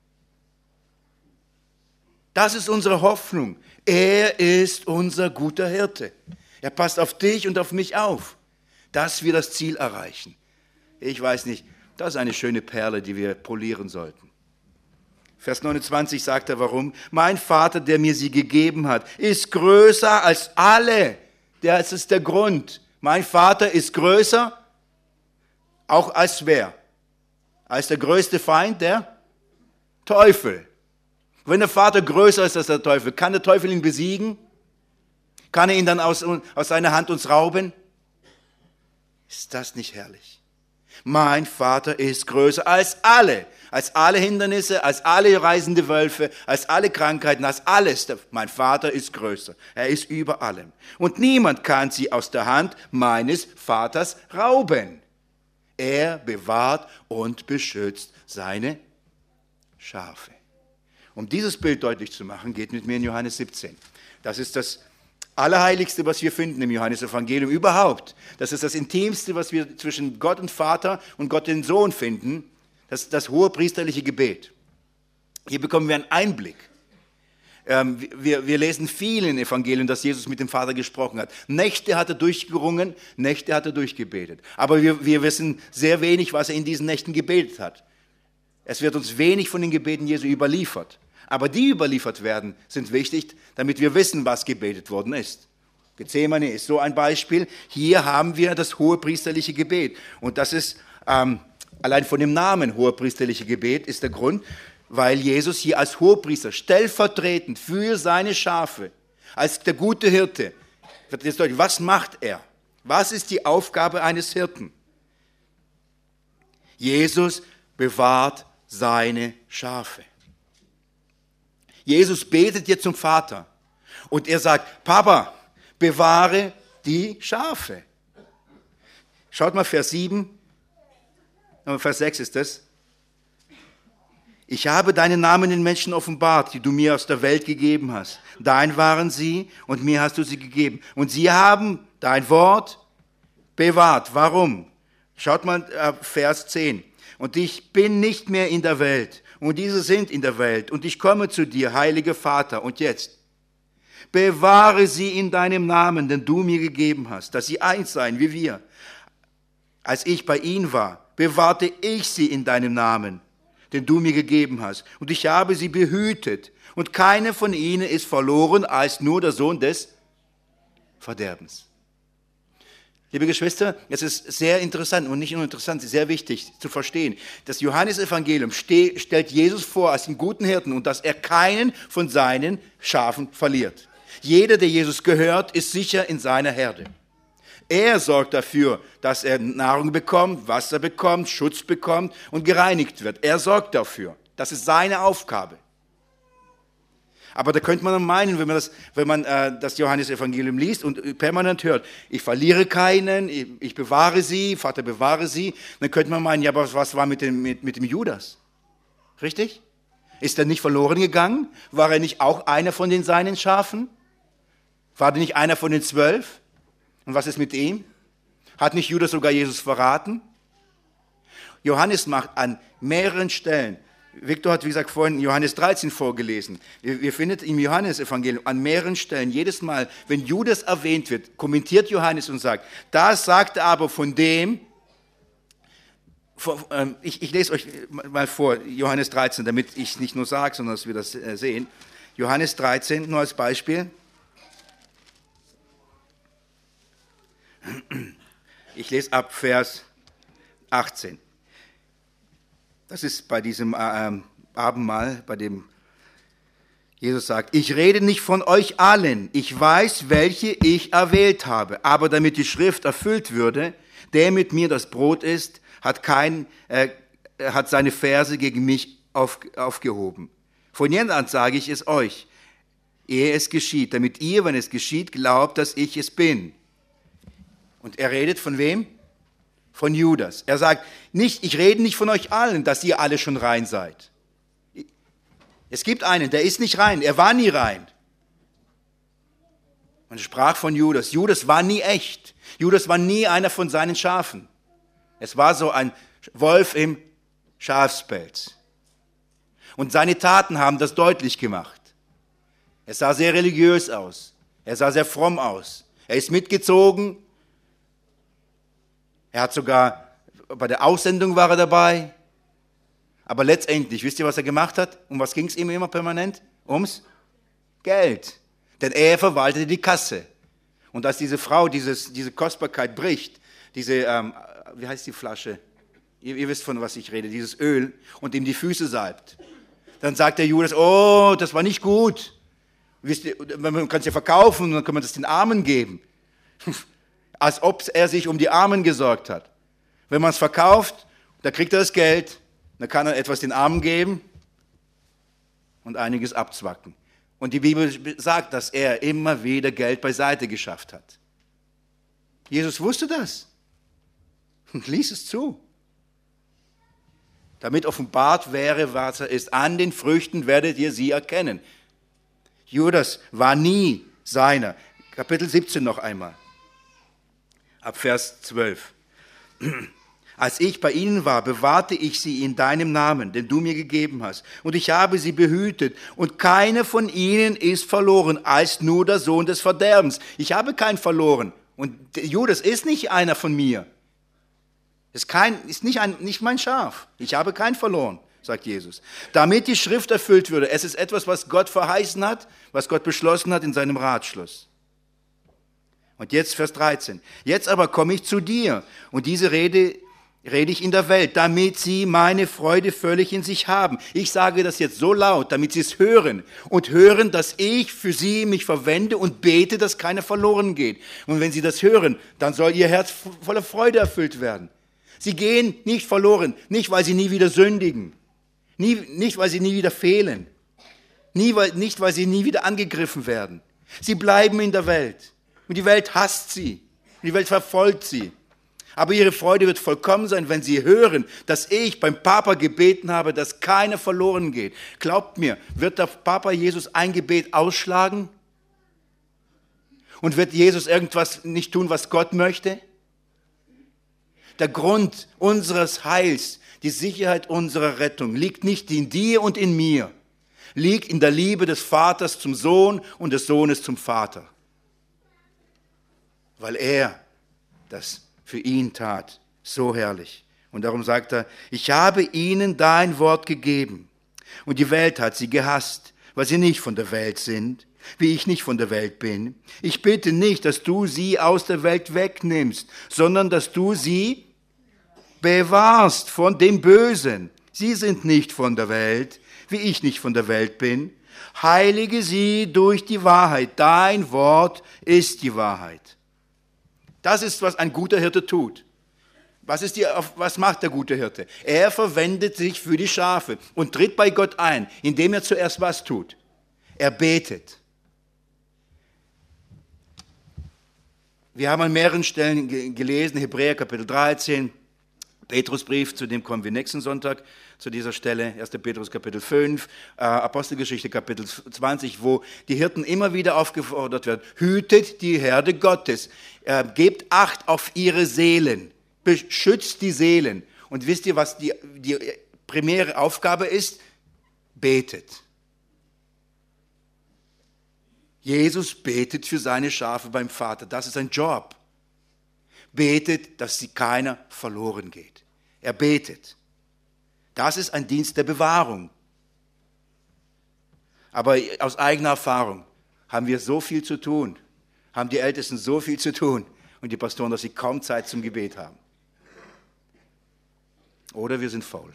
Das ist unsere Hoffnung. Er ist unser guter Hirte. Er passt auf dich und auf mich auf, dass wir das Ziel erreichen. Ich weiß nicht, das ist eine schöne Perle, die wir polieren sollten. Vers 29 sagt er, warum? Mein Vater, der mir sie gegeben hat, ist größer als alle. Das ist der Grund. Mein Vater ist größer, auch als wer? Als der größte Feind, der Teufel. Wenn der Vater größer ist als der Teufel, kann der Teufel ihn besiegen? Kann er ihn dann aus seiner Hand uns rauben? Ist das nicht herrlich? Mein Vater ist größer als alle Hindernisse, als alle reisende Wölfe, als alle Krankheiten, als alles. Mein Vater ist größer. Er ist über allem. Und niemand kann sie aus der Hand meines Vaters rauben. Er bewahrt und beschützt seine Schafe. Um dieses Bild deutlich zu machen, geht mit mir in Johannes 17. Das ist das Allerheiligste, was wir finden im Johannesevangelium überhaupt. Das ist das Intimste, was wir zwischen Gott und Vater und Gott den Sohn finden. Das ist das hohepriesterliche Gebet. Hier bekommen wir einen Einblick. Wir lesen viel in Evangelien, dass Jesus mit dem Vater gesprochen hat. Nächte hat er durchgerungen, Nächte hat er durchgebetet. Aber wir wissen sehr wenig, was er in diesen Nächten gebetet hat. Es wird uns wenig von den Gebeten Jesu überliefert. Aber die überliefert werden, sind wichtig, damit wir wissen, was gebetet worden ist. Gethsemane ist so ein Beispiel. Hier haben wir das hohepriesterliche Gebet. Und das ist, allein von dem Namen hohepriesterliche Gebet, ist der Grund, weil Jesus hier als Hohepriester stellvertretend für seine Schafe, als der gute Hirte, wird jetzt deutlich, was macht er? Was ist die Aufgabe eines Hirten? Jesus bewahrt seine Schafe. Jesus betet jetzt zum Vater und er sagt, Papa, bewahre die Schafe. Schaut mal Vers 7, Vers 6 ist es. Ich habe deinen Namen den Menschen offenbart, die du mir aus der Welt gegeben hast. Dein waren sie und mir hast du sie gegeben. Und sie haben dein Wort bewahrt. Warum? Schaut mal Vers 10. Und ich bin nicht mehr in der Welt. Und diese sind in der Welt. Und ich komme zu dir, heiliger Vater. Und jetzt, bewahre sie in deinem Namen, den du mir gegeben hast, dass sie eins seien wie wir. Als ich bei ihnen war, bewahrte ich sie in deinem Namen, den du mir gegeben hast. Und ich habe sie behütet. Und keine von ihnen ist verloren, als nur der Sohn des Verderbens. Liebe Geschwister, es ist sehr interessant und nicht nur interessant, es ist sehr wichtig zu verstehen. Das Johannesevangelium stellt Jesus vor als den guten Hirten und dass er keinen von seinen Schafen verliert. Jeder, der Jesus gehört, ist sicher in seiner Herde. Er sorgt dafür, dass er Nahrung bekommt, Wasser bekommt, Schutz bekommt und gereinigt wird. Er sorgt dafür. Das ist seine Aufgabe. Aber da könnte man meinen, wenn man das Johannesevangelium liest und permanent hört, ich verliere keinen, ich bewahre sie, Vater bewahre sie, dann könnte man meinen, ja, aber was war mit dem Judas? Richtig? Ist er nicht verloren gegangen? War er nicht auch einer von den seinen Schafen? War er nicht einer von den 12? Und was ist mit ihm? Hat nicht Judas sogar Jesus verraten? Johannes macht an mehreren Stellen, Viktor hat, wie gesagt, vorhin Johannes 13 vorgelesen. Wir finden im Johannesevangelium an mehreren Stellen, jedes Mal, wenn Judas erwähnt wird, kommentiert Johannes und sagt, das sagte aber von dem, ich lese euch mal vor, Johannes 13, damit ich es nicht nur sage, sondern dass wir das sehen. Johannes 13, nur als Beispiel. Ich lese ab Vers 18. Das ist bei diesem Abendmahl, bei dem Jesus sagt, ich rede nicht von euch allen, ich weiß, welche ich erwählt habe, aber damit die Schrift erfüllt würde, der mit mir das Brot isst, hat seine Verse gegen mich aufgehoben. Von jetzt an sage ich es euch, ehe es geschieht, damit ihr, wenn es geschieht, glaubt, dass ich es bin. Und er redet von wem? Von Judas. Er sagt, ich rede nicht von euch allen, dass ihr alle schon rein seid. Es gibt einen, der ist nicht rein, er war nie rein. Und er sprach von Judas. Judas war nie echt. Judas war nie einer von seinen Schafen. Es war so ein Wolf im Schafspelz. Und seine Taten haben das deutlich gemacht. Er sah sehr religiös aus. Er sah sehr fromm aus. Er ist mitgezogen. Er hat sogar, bei der Aussendung war er dabei. Aber letztendlich, wisst ihr, was er gemacht hat? Um was ging es ihm immer permanent? Ums Geld. Denn er verwaltete die Kasse. Und als diese Frau diese Kostbarkeit bricht, wie heißt die Flasche? Ihr wisst, von was ich rede, dieses Öl, und ihm die Füße salbt. Dann sagt der Judas, oh, das war nicht gut. Wisst ihr, man kann es ja verkaufen und dann kann man das den Armen geben. Als ob er sich um die Armen gesorgt hat. Wenn man es verkauft, dann kriegt er das Geld, dann kann er etwas den Armen geben und einiges abzwacken. Und die Bibel sagt, dass er immer wieder Geld beiseite geschafft hat. Jesus wusste das und ließ es zu. Damit offenbart wäre, was er ist. An den Früchten werdet ihr sie erkennen. Judas war nie seiner. Kapitel 17 noch einmal. Ab Vers 12. Als ich bei ihnen war, bewahrte ich sie in deinem Namen, den du mir gegeben hast. Und ich habe sie behütet. Und keiner von ihnen ist verloren, als nur der Sohn des Verderbens. Ich habe keinen verloren. Und Judas ist nicht einer von mir. Ist nicht mein Schaf. Ich habe keinen verloren, sagt Jesus. Damit die Schrift erfüllt würde. Es ist etwas, was Gott verheißen hat, was Gott beschlossen hat in seinem Ratschluss. Und jetzt Vers 13. Jetzt aber komme ich zu dir. Und diese rede ich in der Welt, damit sie meine Freude völlig in sich haben. Ich sage das jetzt so laut, damit sie es hören. Und hören, dass ich für sie mich verwende und bete, dass keiner verloren geht. Und wenn sie das hören, dann soll ihr Herz voller Freude erfüllt werden. Sie gehen nicht verloren, nicht weil sie nie wieder sündigen. Nicht weil sie nie wieder fehlen. Nicht weil sie nie wieder angegriffen werden. Sie bleiben in der Welt. Und die Welt hasst sie. Und die Welt verfolgt sie. Aber ihre Freude wird vollkommen sein, wenn sie hören, dass ich beim Papa gebeten habe, dass keiner verloren geht. Glaubt mir, wird der Papa Jesus ein Gebet ausschlagen? Und wird Jesus irgendwas nicht tun, was Gott möchte? Der Grund unseres Heils, die Sicherheit unserer Rettung liegt nicht in dir und in mir, liegt in der Liebe des Vaters zum Sohn und des Sohnes zum Vater. Weil er das für ihn tat. So herrlich. Und darum sagt er, ich habe ihnen dein Wort gegeben. Und die Welt hat sie gehasst, weil sie nicht von der Welt sind, wie ich nicht von der Welt bin. Ich bitte nicht, dass du sie aus der Welt wegnimmst, sondern dass du sie bewahrst von dem Bösen. Sie sind nicht von der Welt, wie ich nicht von der Welt bin. Heilige sie durch die Wahrheit. Dein Wort ist die Wahrheit. Das ist, was ein guter Hirte tut. Was macht der gute Hirte? Er verwendet sich für die Schafe und tritt bei Gott ein, indem er zuerst was tut. Er betet. Wir haben an mehreren Stellen gelesen, Hebräer Kapitel 13, Petrusbrief, zu dem kommen wir nächsten Sonntag, zu dieser Stelle, 1. Petrus Kapitel 5, Apostelgeschichte Kapitel 20, wo die Hirten immer wieder aufgefordert werden, hütet die Herde Gottes, gebt Acht auf ihre Seelen, beschützt die Seelen. Und wisst ihr, was die primäre Aufgabe ist? betet. Jesus betet für seine Schafe beim Vater. Das ist sein Job. Betet, dass keiner verloren geht. Er betet. Das ist ein Dienst der Bewahrung. Aber aus eigener Erfahrung haben wir so viel zu tun, haben die Ältesten so viel zu tun und die Pastoren, dass sie kaum Zeit zum Gebet haben. Oder wir sind faul.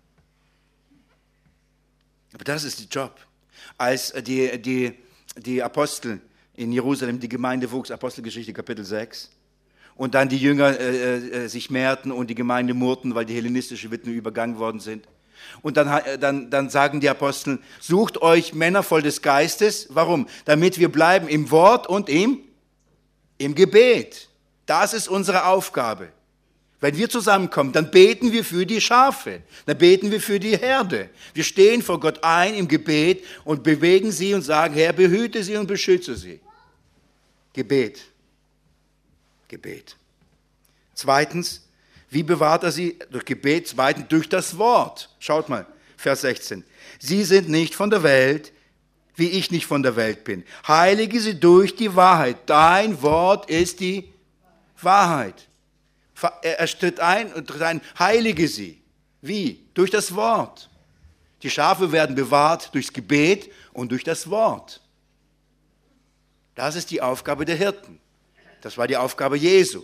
Aber das ist der Job. Als die Apostel in Jerusalem, die Gemeinde wuchs, Apostelgeschichte Kapitel 6, und dann die Jünger sich mehrten und die Gemeinde murrten, weil die hellenistische Witwen übergangen worden sind. Und dann sagen die Apostel, sucht euch Männer voll des Geistes. Warum? Damit wir bleiben im Wort und im Gebet. Das ist unsere Aufgabe. Wenn wir zusammenkommen, dann beten wir für die Schafe, dann beten wir für die Herde. Wir stehen vor Gott ein im Gebet und bewegen sie und sagen, Herr, behüte sie und beschütze sie. Gebet. Gebet. Zweitens, wie bewahrt er sie? Durch Gebet. Zweitens, durch das Wort. Schaut mal, Vers 16. Sie sind nicht von der Welt, wie ich nicht von der Welt bin. Heilige sie durch die Wahrheit. Dein Wort ist die Wahrheit. Er tritt ein und tritt ein, heilige sie. Wie? Durch das Wort. Die Schafe werden bewahrt durchs Gebet und durch das Wort. Das ist die Aufgabe der Hirten. Das war die Aufgabe Jesu.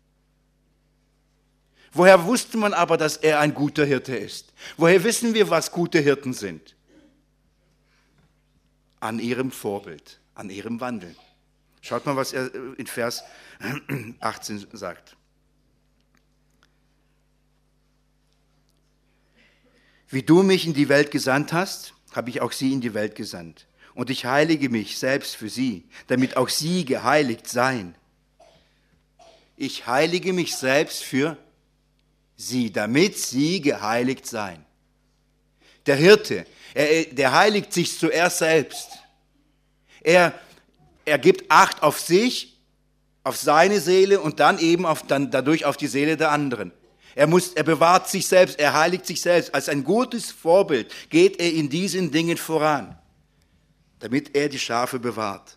Woher wusste man aber, dass er ein guter Hirte ist? Woher wissen wir, was gute Hirten sind? An ihrem Vorbild, an ihrem Wandeln. Schaut mal, was er in Vers 18 sagt. Wie du mich in die Welt gesandt hast, habe ich auch sie in die Welt gesandt. Und ich heilige mich selbst für sie, damit auch sie geheiligt seien. Ich heilige mich selbst für sie, damit sie geheiligt seien. Der Hirte, der heiligt sich zuerst selbst. Er gibt Acht auf sich, auf seine Seele und dann eben dadurch auf die Seele der anderen. Er bewahrt sich selbst, er heiligt sich selbst. Als ein gutes Vorbild geht er in diesen Dingen voran, damit er die Schafe bewahrt.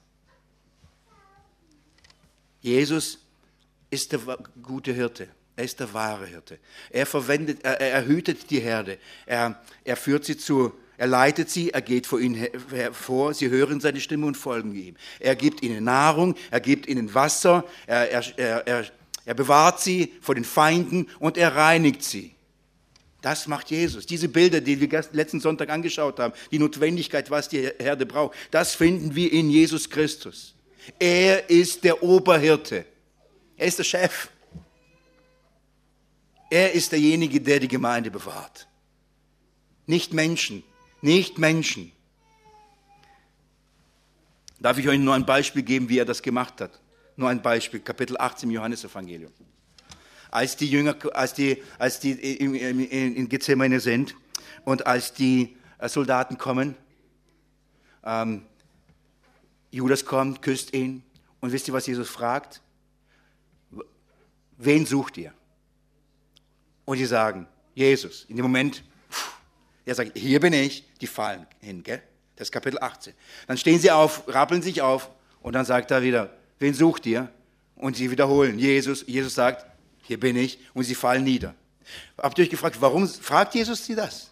Jesus ist der gute Hirte. Er ist der wahre Hirte. Er hütet die Herde. Er führt sie er leitet sie, er geht vor ihnen hervor, sie hören seine Stimme und folgen ihm. Er gibt ihnen Nahrung, er gibt ihnen Wasser, er bewahrt sie vor den Feinden und er reinigt sie. Das macht Jesus. Diese Bilder, die wir letzten Sonntag angeschaut haben, die Notwendigkeit, was die Herde braucht, das finden wir in Jesus Christus. Er ist der Oberhirte. Er ist der Chef. Er ist derjenige, der die Gemeinde bewahrt. Nicht Menschen. Nicht Menschen. Darf ich euch nur ein Beispiel geben, wie er das gemacht hat? Nur ein Beispiel, Kapitel 18 im Johannesevangelium. Als die Jünger, als die in Gethsemane sind und als die Soldaten kommen, Judas kommt, küsst ihn und wisst ihr, was Jesus fragt? Wen sucht ihr? Und die sagen, Jesus. In dem Moment, er sagt, hier bin ich, die fallen hin, gell? Das ist Kapitel 18. Dann stehen sie auf, rappeln sich auf und dann sagt er wieder, wen sucht ihr? Und sie wiederholen, Jesus. Jesus sagt, hier bin ich und sie fallen nieder. Habt ihr euch gefragt, warum fragt Jesus sie das?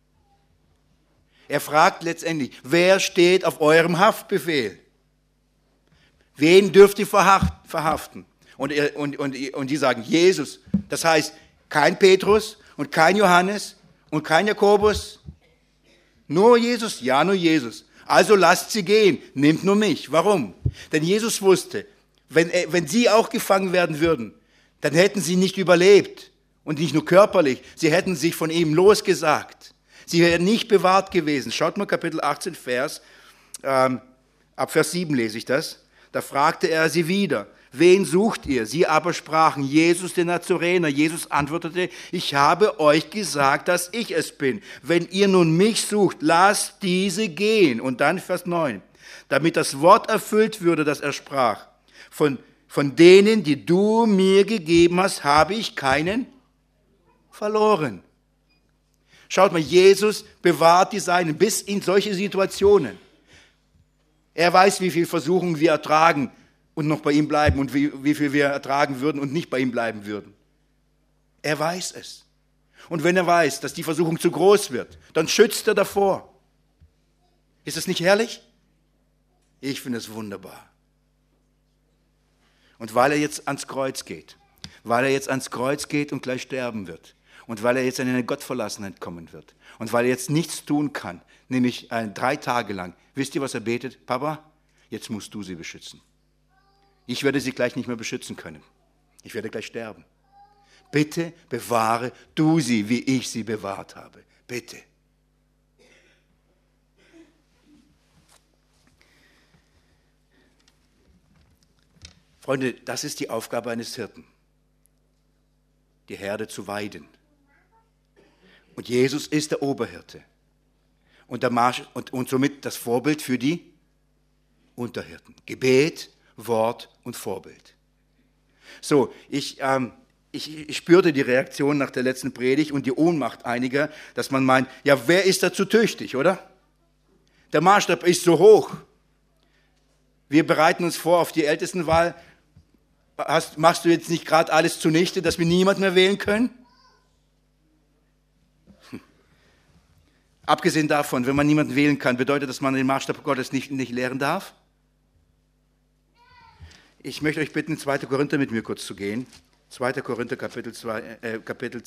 Er fragt letztendlich, wer steht auf eurem Haftbefehl? Wen dürft ihr verhaften? Und die sagen, Jesus. Das heißt, kein Petrus und kein Johannes und kein Jakobus. Nur Jesus? Ja, nur Jesus. Also lasst sie gehen, nehmt nur mich. Warum? Denn Jesus wusste, wenn sie auch gefangen werden würden, dann hätten sie nicht überlebt. Und nicht nur körperlich, sie hätten sich von ihm losgesagt. Sie wären nicht bewahrt gewesen. Schaut mal Kapitel 18, ab Vers 7 lese ich das. Da fragte er sie wieder, wen sucht ihr? Sie aber sprachen, Jesus den Nazarener. Jesus antwortete, ich habe euch gesagt, dass ich es bin. Wenn ihr nun mich sucht, lasst diese gehen. Und dann Vers 9, damit das Wort erfüllt würde, das er sprach. Von denen, die du mir gegeben hast, habe ich keinen verloren. Schaut mal, Jesus bewahrt die Seinen bis in solche Situationen. Er weiß, wie viel Versuchungen wir ertragen und noch bei ihm bleiben und wie viel wir ertragen würden und nicht bei ihm bleiben würden. Er weiß es. Und wenn er weiß, dass die Versuchung zu groß wird, dann schützt er davor. Ist es nicht herrlich? Ich finde es wunderbar. Und weil er jetzt ans Kreuz geht, und gleich sterben wird, und weil er jetzt in eine Gottverlassenheit kommen wird, und weil er jetzt nichts tun kann, nämlich 3 Tage lang, wisst ihr, was er betet? Papa, jetzt musst du sie beschützen. Ich werde sie gleich nicht mehr beschützen können. Ich werde gleich sterben. Bitte bewahre du sie, wie ich sie bewahrt habe. Bitte. Freunde, das ist die Aufgabe eines Hirten, die Herde zu weiden. Und Jesus ist der Oberhirte und somit das Vorbild für die Unterhirten. Gebet, Wort und Vorbild. So, ich spürte die Reaktion nach der letzten Predigt und die Ohnmacht einiger, dass man meint, ja, wer ist dazu tüchtig, oder? Der Maßstab ist so hoch. Wir bereiten uns vor auf die Ältestenwahl. Machst du jetzt nicht gerade alles zunichte, dass wir niemand mehr wählen können? Abgesehen davon, wenn man niemanden wählen kann, bedeutet das, dass man den Maßstab Gottes nicht lehren darf? Ich möchte euch bitten, in 2. Korinther mit mir kurz zu gehen. 2. Korinther Kapitel 2.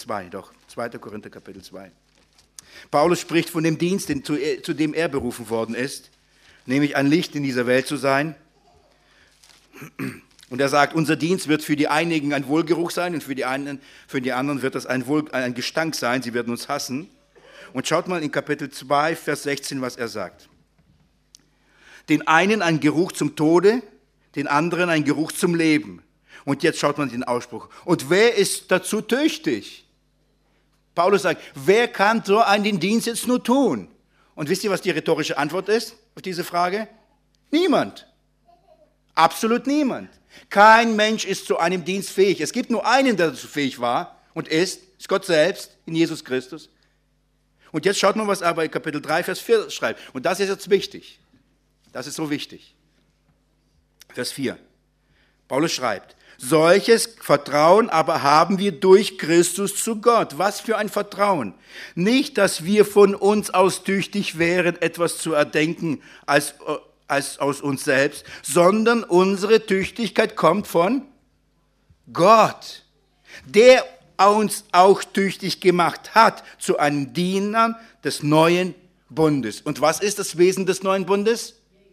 Paulus spricht von dem Dienst, zu dem er berufen worden ist, nämlich ein Licht in dieser Welt zu sein. Und er sagt, unser Dienst wird für die einigen ein Wohlgeruch sein und für die anderen wird das ein Gestank sein, sie werden uns hassen. Und schaut mal in Kapitel 2, Vers 16, was er sagt. Den einen ein Geruch zum Tode, den anderen ein Geruch zum Leben. Und jetzt schaut man den Ausspruch. Und wer ist dazu tüchtig? Paulus sagt, wer kann so einen Dienst jetzt nur tun? Und wisst ihr, was die rhetorische Antwort ist auf diese Frage? Niemand. Absolut niemand. Kein Mensch ist zu einem Dienst fähig. Es gibt nur einen, der dazu fähig war und ist Gott selbst in Jesus Christus. Und jetzt schaut mal, was er bei Kapitel 3, Vers 4 schreibt. Und das ist jetzt wichtig. Das ist so wichtig. Vers 4. Paulus schreibt, solches Vertrauen aber haben wir durch Christus zu Gott. Was für ein Vertrauen. Nicht, dass wir von uns aus tüchtig wären, etwas zu erdenken als aus uns selbst, sondern unsere Tüchtigkeit kommt von Gott, der uns auch tüchtig gemacht hat zu einem Dienern des neuen Bundes. Und was ist das Wesen des neuen Bundes?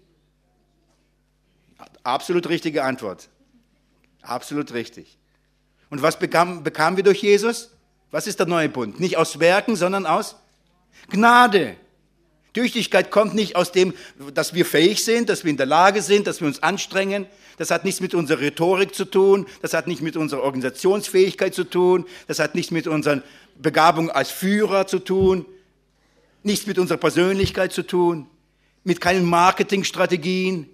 Absolut richtige Antwort. Absolut richtig. Und was bekamen wir durch Jesus? Was ist der neue Bund? Nicht aus Werken, sondern aus Gnade. Tüchtigkeit kommt nicht aus dem, dass wir fähig sind, dass wir in der Lage sind, dass wir uns anstrengen. Das hat nichts mit unserer Rhetorik zu tun. Das hat nicht mit unserer Organisationsfähigkeit zu tun. Das hat nichts mit unserer Begabung als Führer zu tun. Nichts mit unserer Persönlichkeit zu tun. Mit keinen Marketingstrategien.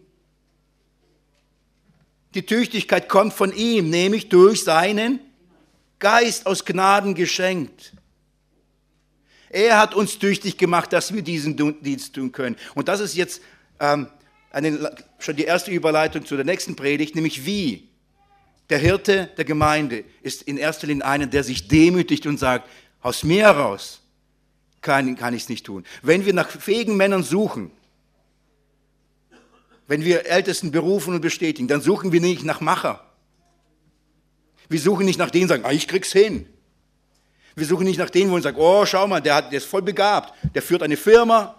Die Tüchtigkeit kommt von ihm, nämlich durch seinen Geist aus Gnaden geschenkt. Er hat uns tüchtig gemacht, dass wir diesen Dienst tun können. Und das ist jetzt schon die erste Überleitung zu der nächsten Predigt, nämlich wie. Der Hirte der Gemeinde ist in erster Linie einer, der sich demütigt und sagt, aus mir heraus kann ich es nicht tun. Wenn wir nach fähigen Männern suchen, wenn wir Ältesten berufen und bestätigen, dann suchen wir nicht nach Macher. Wir suchen nicht nach denen, die sagen, ich krieg's hin. Wir suchen nicht nach denen, wo wir sagen, oh, schau mal, der ist voll begabt, der führt eine Firma,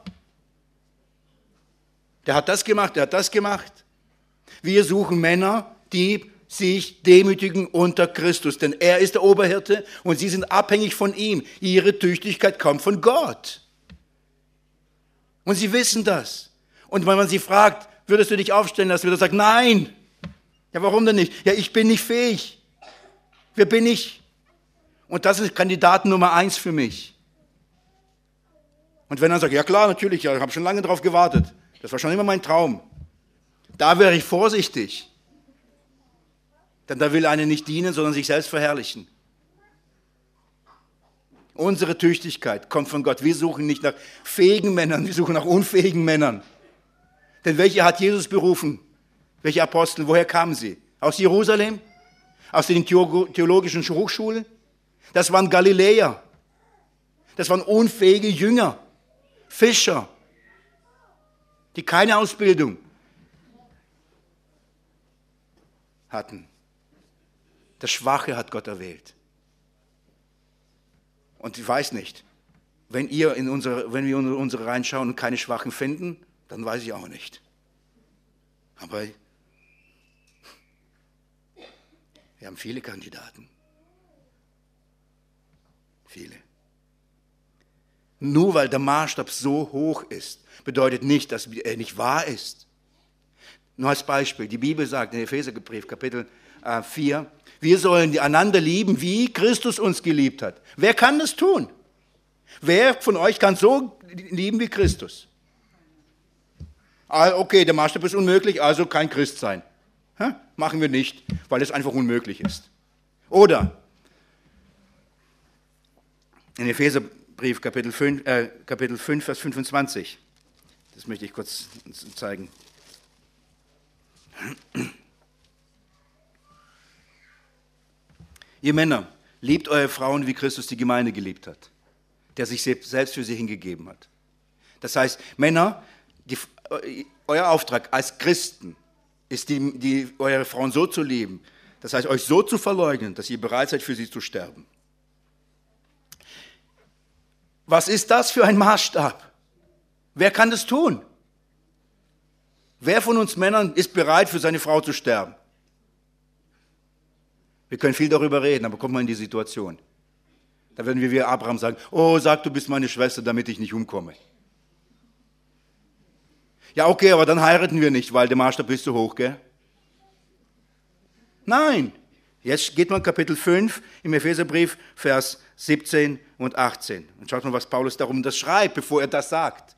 der hat das gemacht, der hat das gemacht. Wir suchen Männer, die sich demütigen unter Christus, denn er ist der Oberhirte und sie sind abhängig von ihm. Ihre Tüchtigkeit kommt von Gott. Und sie wissen das. Und wenn man sie fragt, würdest du dich aufstellen lassen, wird er sagen, nein. Ja, warum denn nicht? Ja, ich bin nicht fähig. Wer bin ich? Und das ist Kandidat Nummer 1 für mich. Und wenn er sagt, ja klar, natürlich, ja, ich habe schon lange darauf gewartet. Das war schon immer mein Traum. Da wäre ich vorsichtig. Denn da will einer nicht dienen, sondern sich selbst verherrlichen. Unsere Tüchtigkeit kommt von Gott. Wir suchen nicht nach fähigen Männern, wir suchen nach unfähigen Männern. Denn welche hat Jesus berufen? Welche Apostel? Woher kamen sie? Aus Jerusalem? Aus den theologischen Hochschulen? Das waren Galiläer. Das waren unfähige Jünger, Fischer, die keine Ausbildung hatten. Das Schwache hat Gott erwählt. Und ich weiß nicht, wenn wir in unsere Reihen schauen und keine Schwachen finden, dann weiß ich auch nicht. Aber wir haben viele Kandidaten. Viele. Nur weil der Maßstab so hoch ist, bedeutet nicht, dass er nicht wahr ist. Nur als Beispiel, die Bibel sagt in Epheserbrief, Kapitel 4, wir sollen einander lieben, wie Christus uns geliebt hat. Wer kann das tun? Wer von euch kann so lieben wie Christus? Okay, der Maßstab ist unmöglich, also kein Christ sein. Machen wir nicht, weil es einfach unmöglich ist. Oder in Epheserbrief Kapitel 5, Vers 25. Das möchte ich kurz zeigen. Ihr Männer, liebt eure Frauen, wie Christus die Gemeinde geliebt hat, der sich selbst für sie hingegeben hat. Das heißt, Männer, euer Auftrag als Christen ist, eure Frauen so zu lieben, das heißt, euch so zu verleugnen, dass ihr bereit seid, für sie zu sterben. Was ist das für ein Maßstab? Wer kann das tun? Wer von uns Männern ist bereit, für seine Frau zu sterben? Wir können viel darüber reden, aber kommt mal in die Situation. Da würden wir wie Abraham sagen, oh, sag, du bist meine Schwester, damit ich nicht umkomme. Ja, okay, aber dann heiraten wir nicht, weil der Maßstab ist so hoch, gell? Nein. Jetzt geht man Kapitel 5 im Epheserbrief, Vers 17 und 18. Und schaut mal, was Paulus darum das schreibt, bevor er das sagt.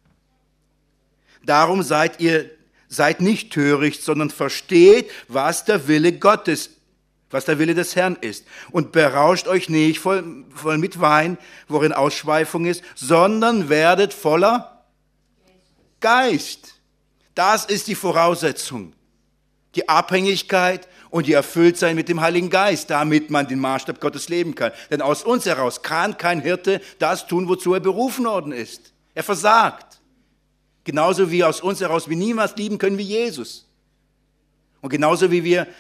Darum seid nicht töricht, sondern versteht, was der Wille Gottes, was der Wille des Herrn ist. Und berauscht euch nicht voll mit Wein, worin Ausschweifung ist, sondern werdet voller Geist. Das ist die Voraussetzung. Die Abhängigkeit und die Erfülltsein mit dem Heiligen Geist, damit man den Maßstab Gottes leben kann. Denn aus uns heraus kann kein Hirte das tun, wozu er berufen worden ist. Er versagt. Genauso wie aus uns heraus wir niemals lieben können wie Jesus. Und genauso wie wir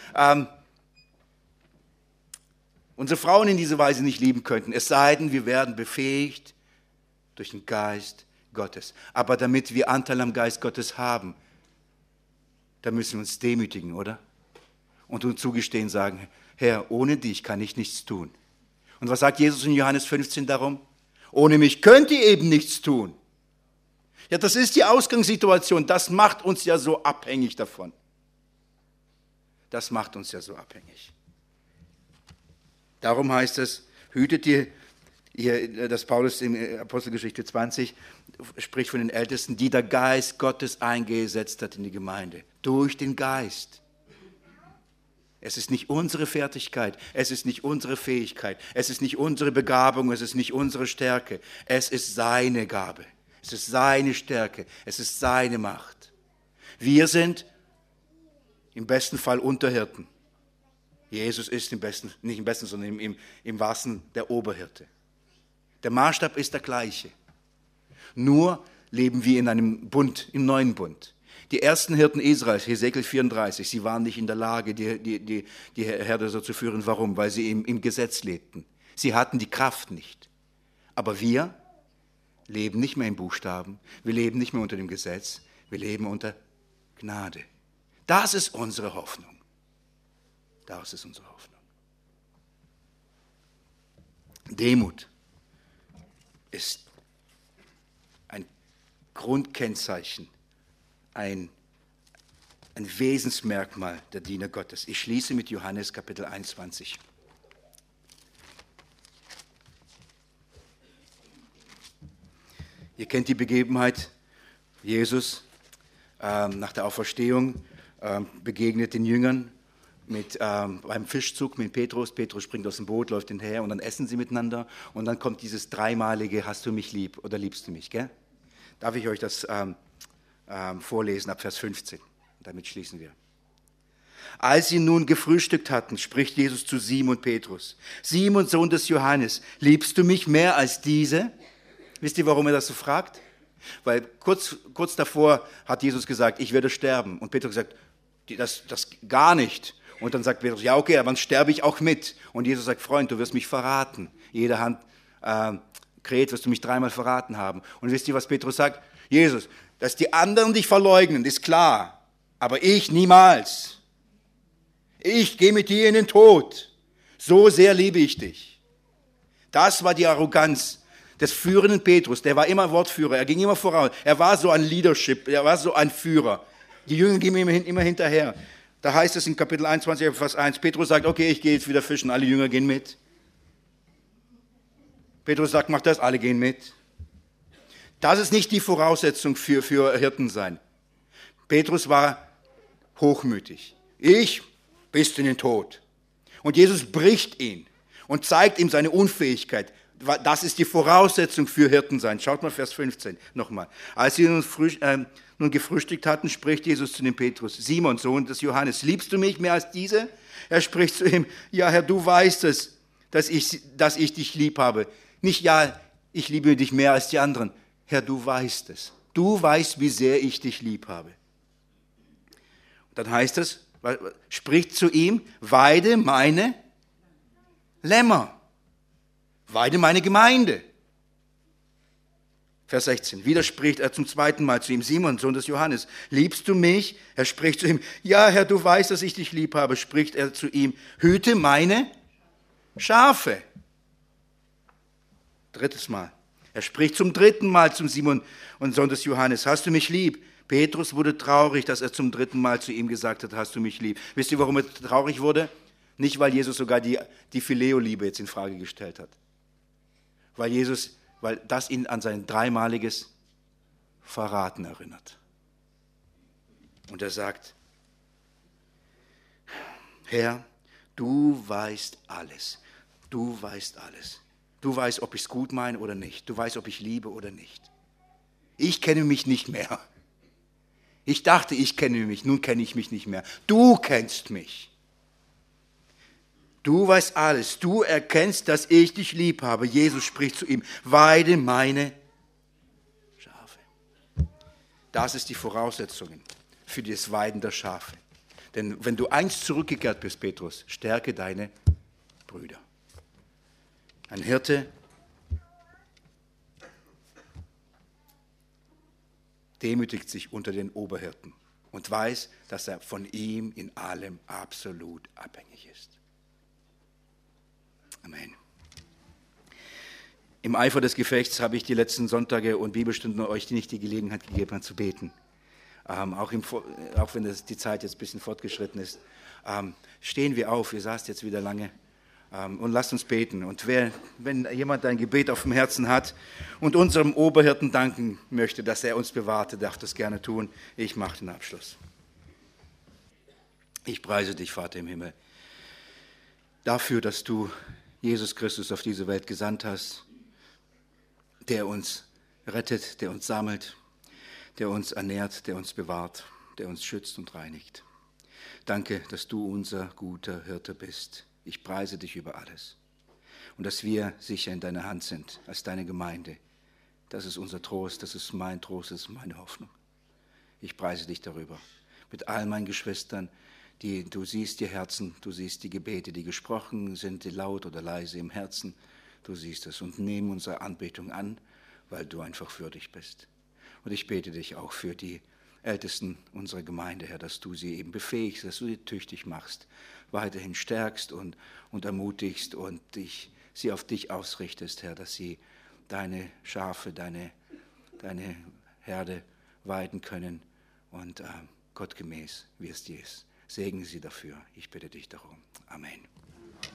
unsere Frauen in dieser Weise nicht lieben könnten, es sei denn, wir werden befähigt durch den Geist Gottes. Aber damit wir Anteil am Geist Gottes haben, da müssen wir uns demütigen, oder? Und uns zugestehen, sagen, Herr, ohne dich kann ich nichts tun. Und was sagt Jesus in Johannes 15 darum? Ohne mich könnt ihr eben nichts tun. Ja, das ist die Ausgangssituation. Das macht uns ja so abhängig davon. Das macht uns ja so abhängig. Darum heißt es, hütet ihr, dass Paulus in Apostelgeschichte 20 spricht von den Ältesten, die der Geist Gottes eingesetzt hat in die Gemeinde. Durch den Geist. Es ist nicht unsere Fertigkeit, es ist nicht unsere Fähigkeit, es ist nicht unsere Begabung, es ist nicht unsere Stärke. Es ist seine Gabe, es ist seine Stärke, es ist seine Macht. Wir sind im besten Fall Unterhirten. Jesus ist nicht im besten, sondern im wahrsten der Oberhirte. Der Maßstab ist der gleiche. Nur leben wir in einem Bund, im neuen Bund. Die ersten Hirten Israels, Hesekiel 34, sie waren nicht in der Lage, die Herde so zu führen. Warum? Weil sie im Gesetz lebten. Sie hatten die Kraft nicht. Aber wir leben nicht mehr im Buchstaben, wir leben nicht mehr unter dem Gesetz, wir leben unter Gnade. Das ist unsere Hoffnung. Das ist unsere Hoffnung. Demut ist ein Grundkennzeichen, ein Wesensmerkmal der Diener Gottes. Ich schließe mit Johannes Kapitel 21. Ihr kennt die Begebenheit, Jesus nach der Auferstehung begegnet den Jüngern beim Fischzug mit Petrus. Petrus springt aus dem Boot, läuft hinterher und dann essen sie miteinander. Und dann kommt dieses dreimalige, hast du mich lieb oder liebst du mich, gell? Darf ich euch das vorlesen ab Vers 15? Damit schließen wir. Als sie nun gefrühstückt hatten, spricht Jesus zu Simon Petrus. Simon, Sohn des Johannes, liebst du mich mehr als diese? Wisst ihr, warum er das so fragt? Weil kurz davor hat Jesus gesagt, ich werde sterben. Und Petrus sagt, das gar nicht. Und dann sagt Petrus, ja okay, aber dann sterbe ich auch mit. Und Jesus sagt, Freund, du wirst mich verraten. Jede Hand kräht, wirst du mich dreimal verraten haben. Und wisst ihr, was Petrus sagt? Jesus, dass die anderen dich verleugnen, ist klar. Aber ich niemals. Ich gehe mit dir in den Tod. So sehr liebe ich dich. Das war die Arroganz des führenden Petrus. Der war immer Wortführer, er ging immer voraus. Er war so ein Leadership, er war so ein Führer. Die Jünger gingen ihm immer hinterher. Da heißt es in Kapitel 21, Vers 1, Petrus sagt, okay, ich gehe jetzt wieder fischen, alle Jünger gehen mit. Petrus sagt, mach das, alle gehen mit. Das ist nicht die Voraussetzung für Hirten sein. Petrus war hochmütig. Ich bis in den Tod. Und Jesus bricht ihn und zeigt ihm seine Unfähigkeit. Das ist die Voraussetzung für Hirten sein. Schaut mal Vers 15 nochmal. Als sie nun gefrühstückt hatten, spricht Jesus zu dem Petrus. Simon, Sohn des Johannes, liebst du mich mehr als diese? Er spricht zu ihm, ja Herr, du weißt es, dass ich dich lieb habe. Nicht, ja, ich liebe dich mehr als die anderen. Herr, du weißt es. Du weißt, wie sehr ich dich lieb habe. Und dann heißt es, spricht zu ihm, weide meine Lämmer. Weide meine Gemeinde. Vers 16. Wieder spricht er zum zweiten Mal zu ihm, Simon, Sohn des Johannes, liebst du mich? Er spricht zu ihm, ja Herr, du weißt, dass ich dich lieb habe. Spricht er zu ihm, hüte meine Schafe. Drittes Mal. Er spricht zum dritten Mal zum Simon und Sohn des Johannes, hast du mich lieb? Petrus wurde traurig, dass er zum dritten Mal zu ihm gesagt hat, hast du mich lieb. Wisst ihr, warum er traurig wurde? Nicht, weil Jesus sogar die Phileo-Liebe jetzt in Frage gestellt hat. Weil das ihn an sein dreimaliges Verraten erinnert. Und er sagt, Herr, du weißt alles. Du weißt alles. Du weißt, ob ich es gut meine oder nicht. Du weißt, ob ich liebe oder nicht. Ich kenne mich nicht mehr. Ich dachte, ich kenne mich, nun kenne ich mich nicht mehr. Du kennst mich. Du weißt alles. Du erkennst, dass ich dich lieb habe. Jesus spricht zu ihm, weide meine Schafe. Das ist die Voraussetzung für das Weiden der Schafe. Denn wenn du einst zurückgekehrt bist, Petrus, stärke deine Brüder. Ein Hirte demütigt sich unter den Oberhirten und weiß, dass er von ihm in allem absolut abhängig ist. Amen. Im Eifer des Gefechts habe ich die letzten Sonntage und Bibelstunden euch nicht die Gelegenheit gegeben, zu beten. Auch wenn die Zeit jetzt ein bisschen fortgeschritten ist. Stehen wir auf, ihr saßt jetzt wieder lange. Und lasst uns beten. Und wenn jemand ein Gebet auf dem Herzen hat und unserem Oberhirten danken möchte, dass er uns bewahrte, darf das gerne tun. Ich mache den Abschluss. Ich preise dich, Vater im Himmel, dafür, dass du Jesus Christus auf diese Welt gesandt hast, der uns rettet, der uns sammelt, der uns ernährt, der uns bewahrt, der uns schützt und reinigt. Danke, dass du unser guter Hirte bist. Ich preise dich über alles. Und dass wir sicher in deiner Hand sind, als deine Gemeinde. Das ist unser Trost, das ist mein Trost, das ist meine Hoffnung. Ich preise dich darüber. Mit all meinen Geschwistern, du siehst die Herzen, du siehst die Gebete, die gesprochen sind, die laut oder leise im Herzen. Du siehst es und nimm unsere Anbetung an, weil du einfach würdig bist. Und ich bete dich auch für die Ältesten unserer Gemeinde, Herr, dass du sie eben befähigst, dass du sie tüchtig machst, weiterhin stärkst und ermutigst und sie auf dich ausrichtest, Herr, dass sie deine Schafe, deine Herde weiden können und gottgemäß, wie es dir ist. Segne sie dafür. Ich bitte dich darum. Amen.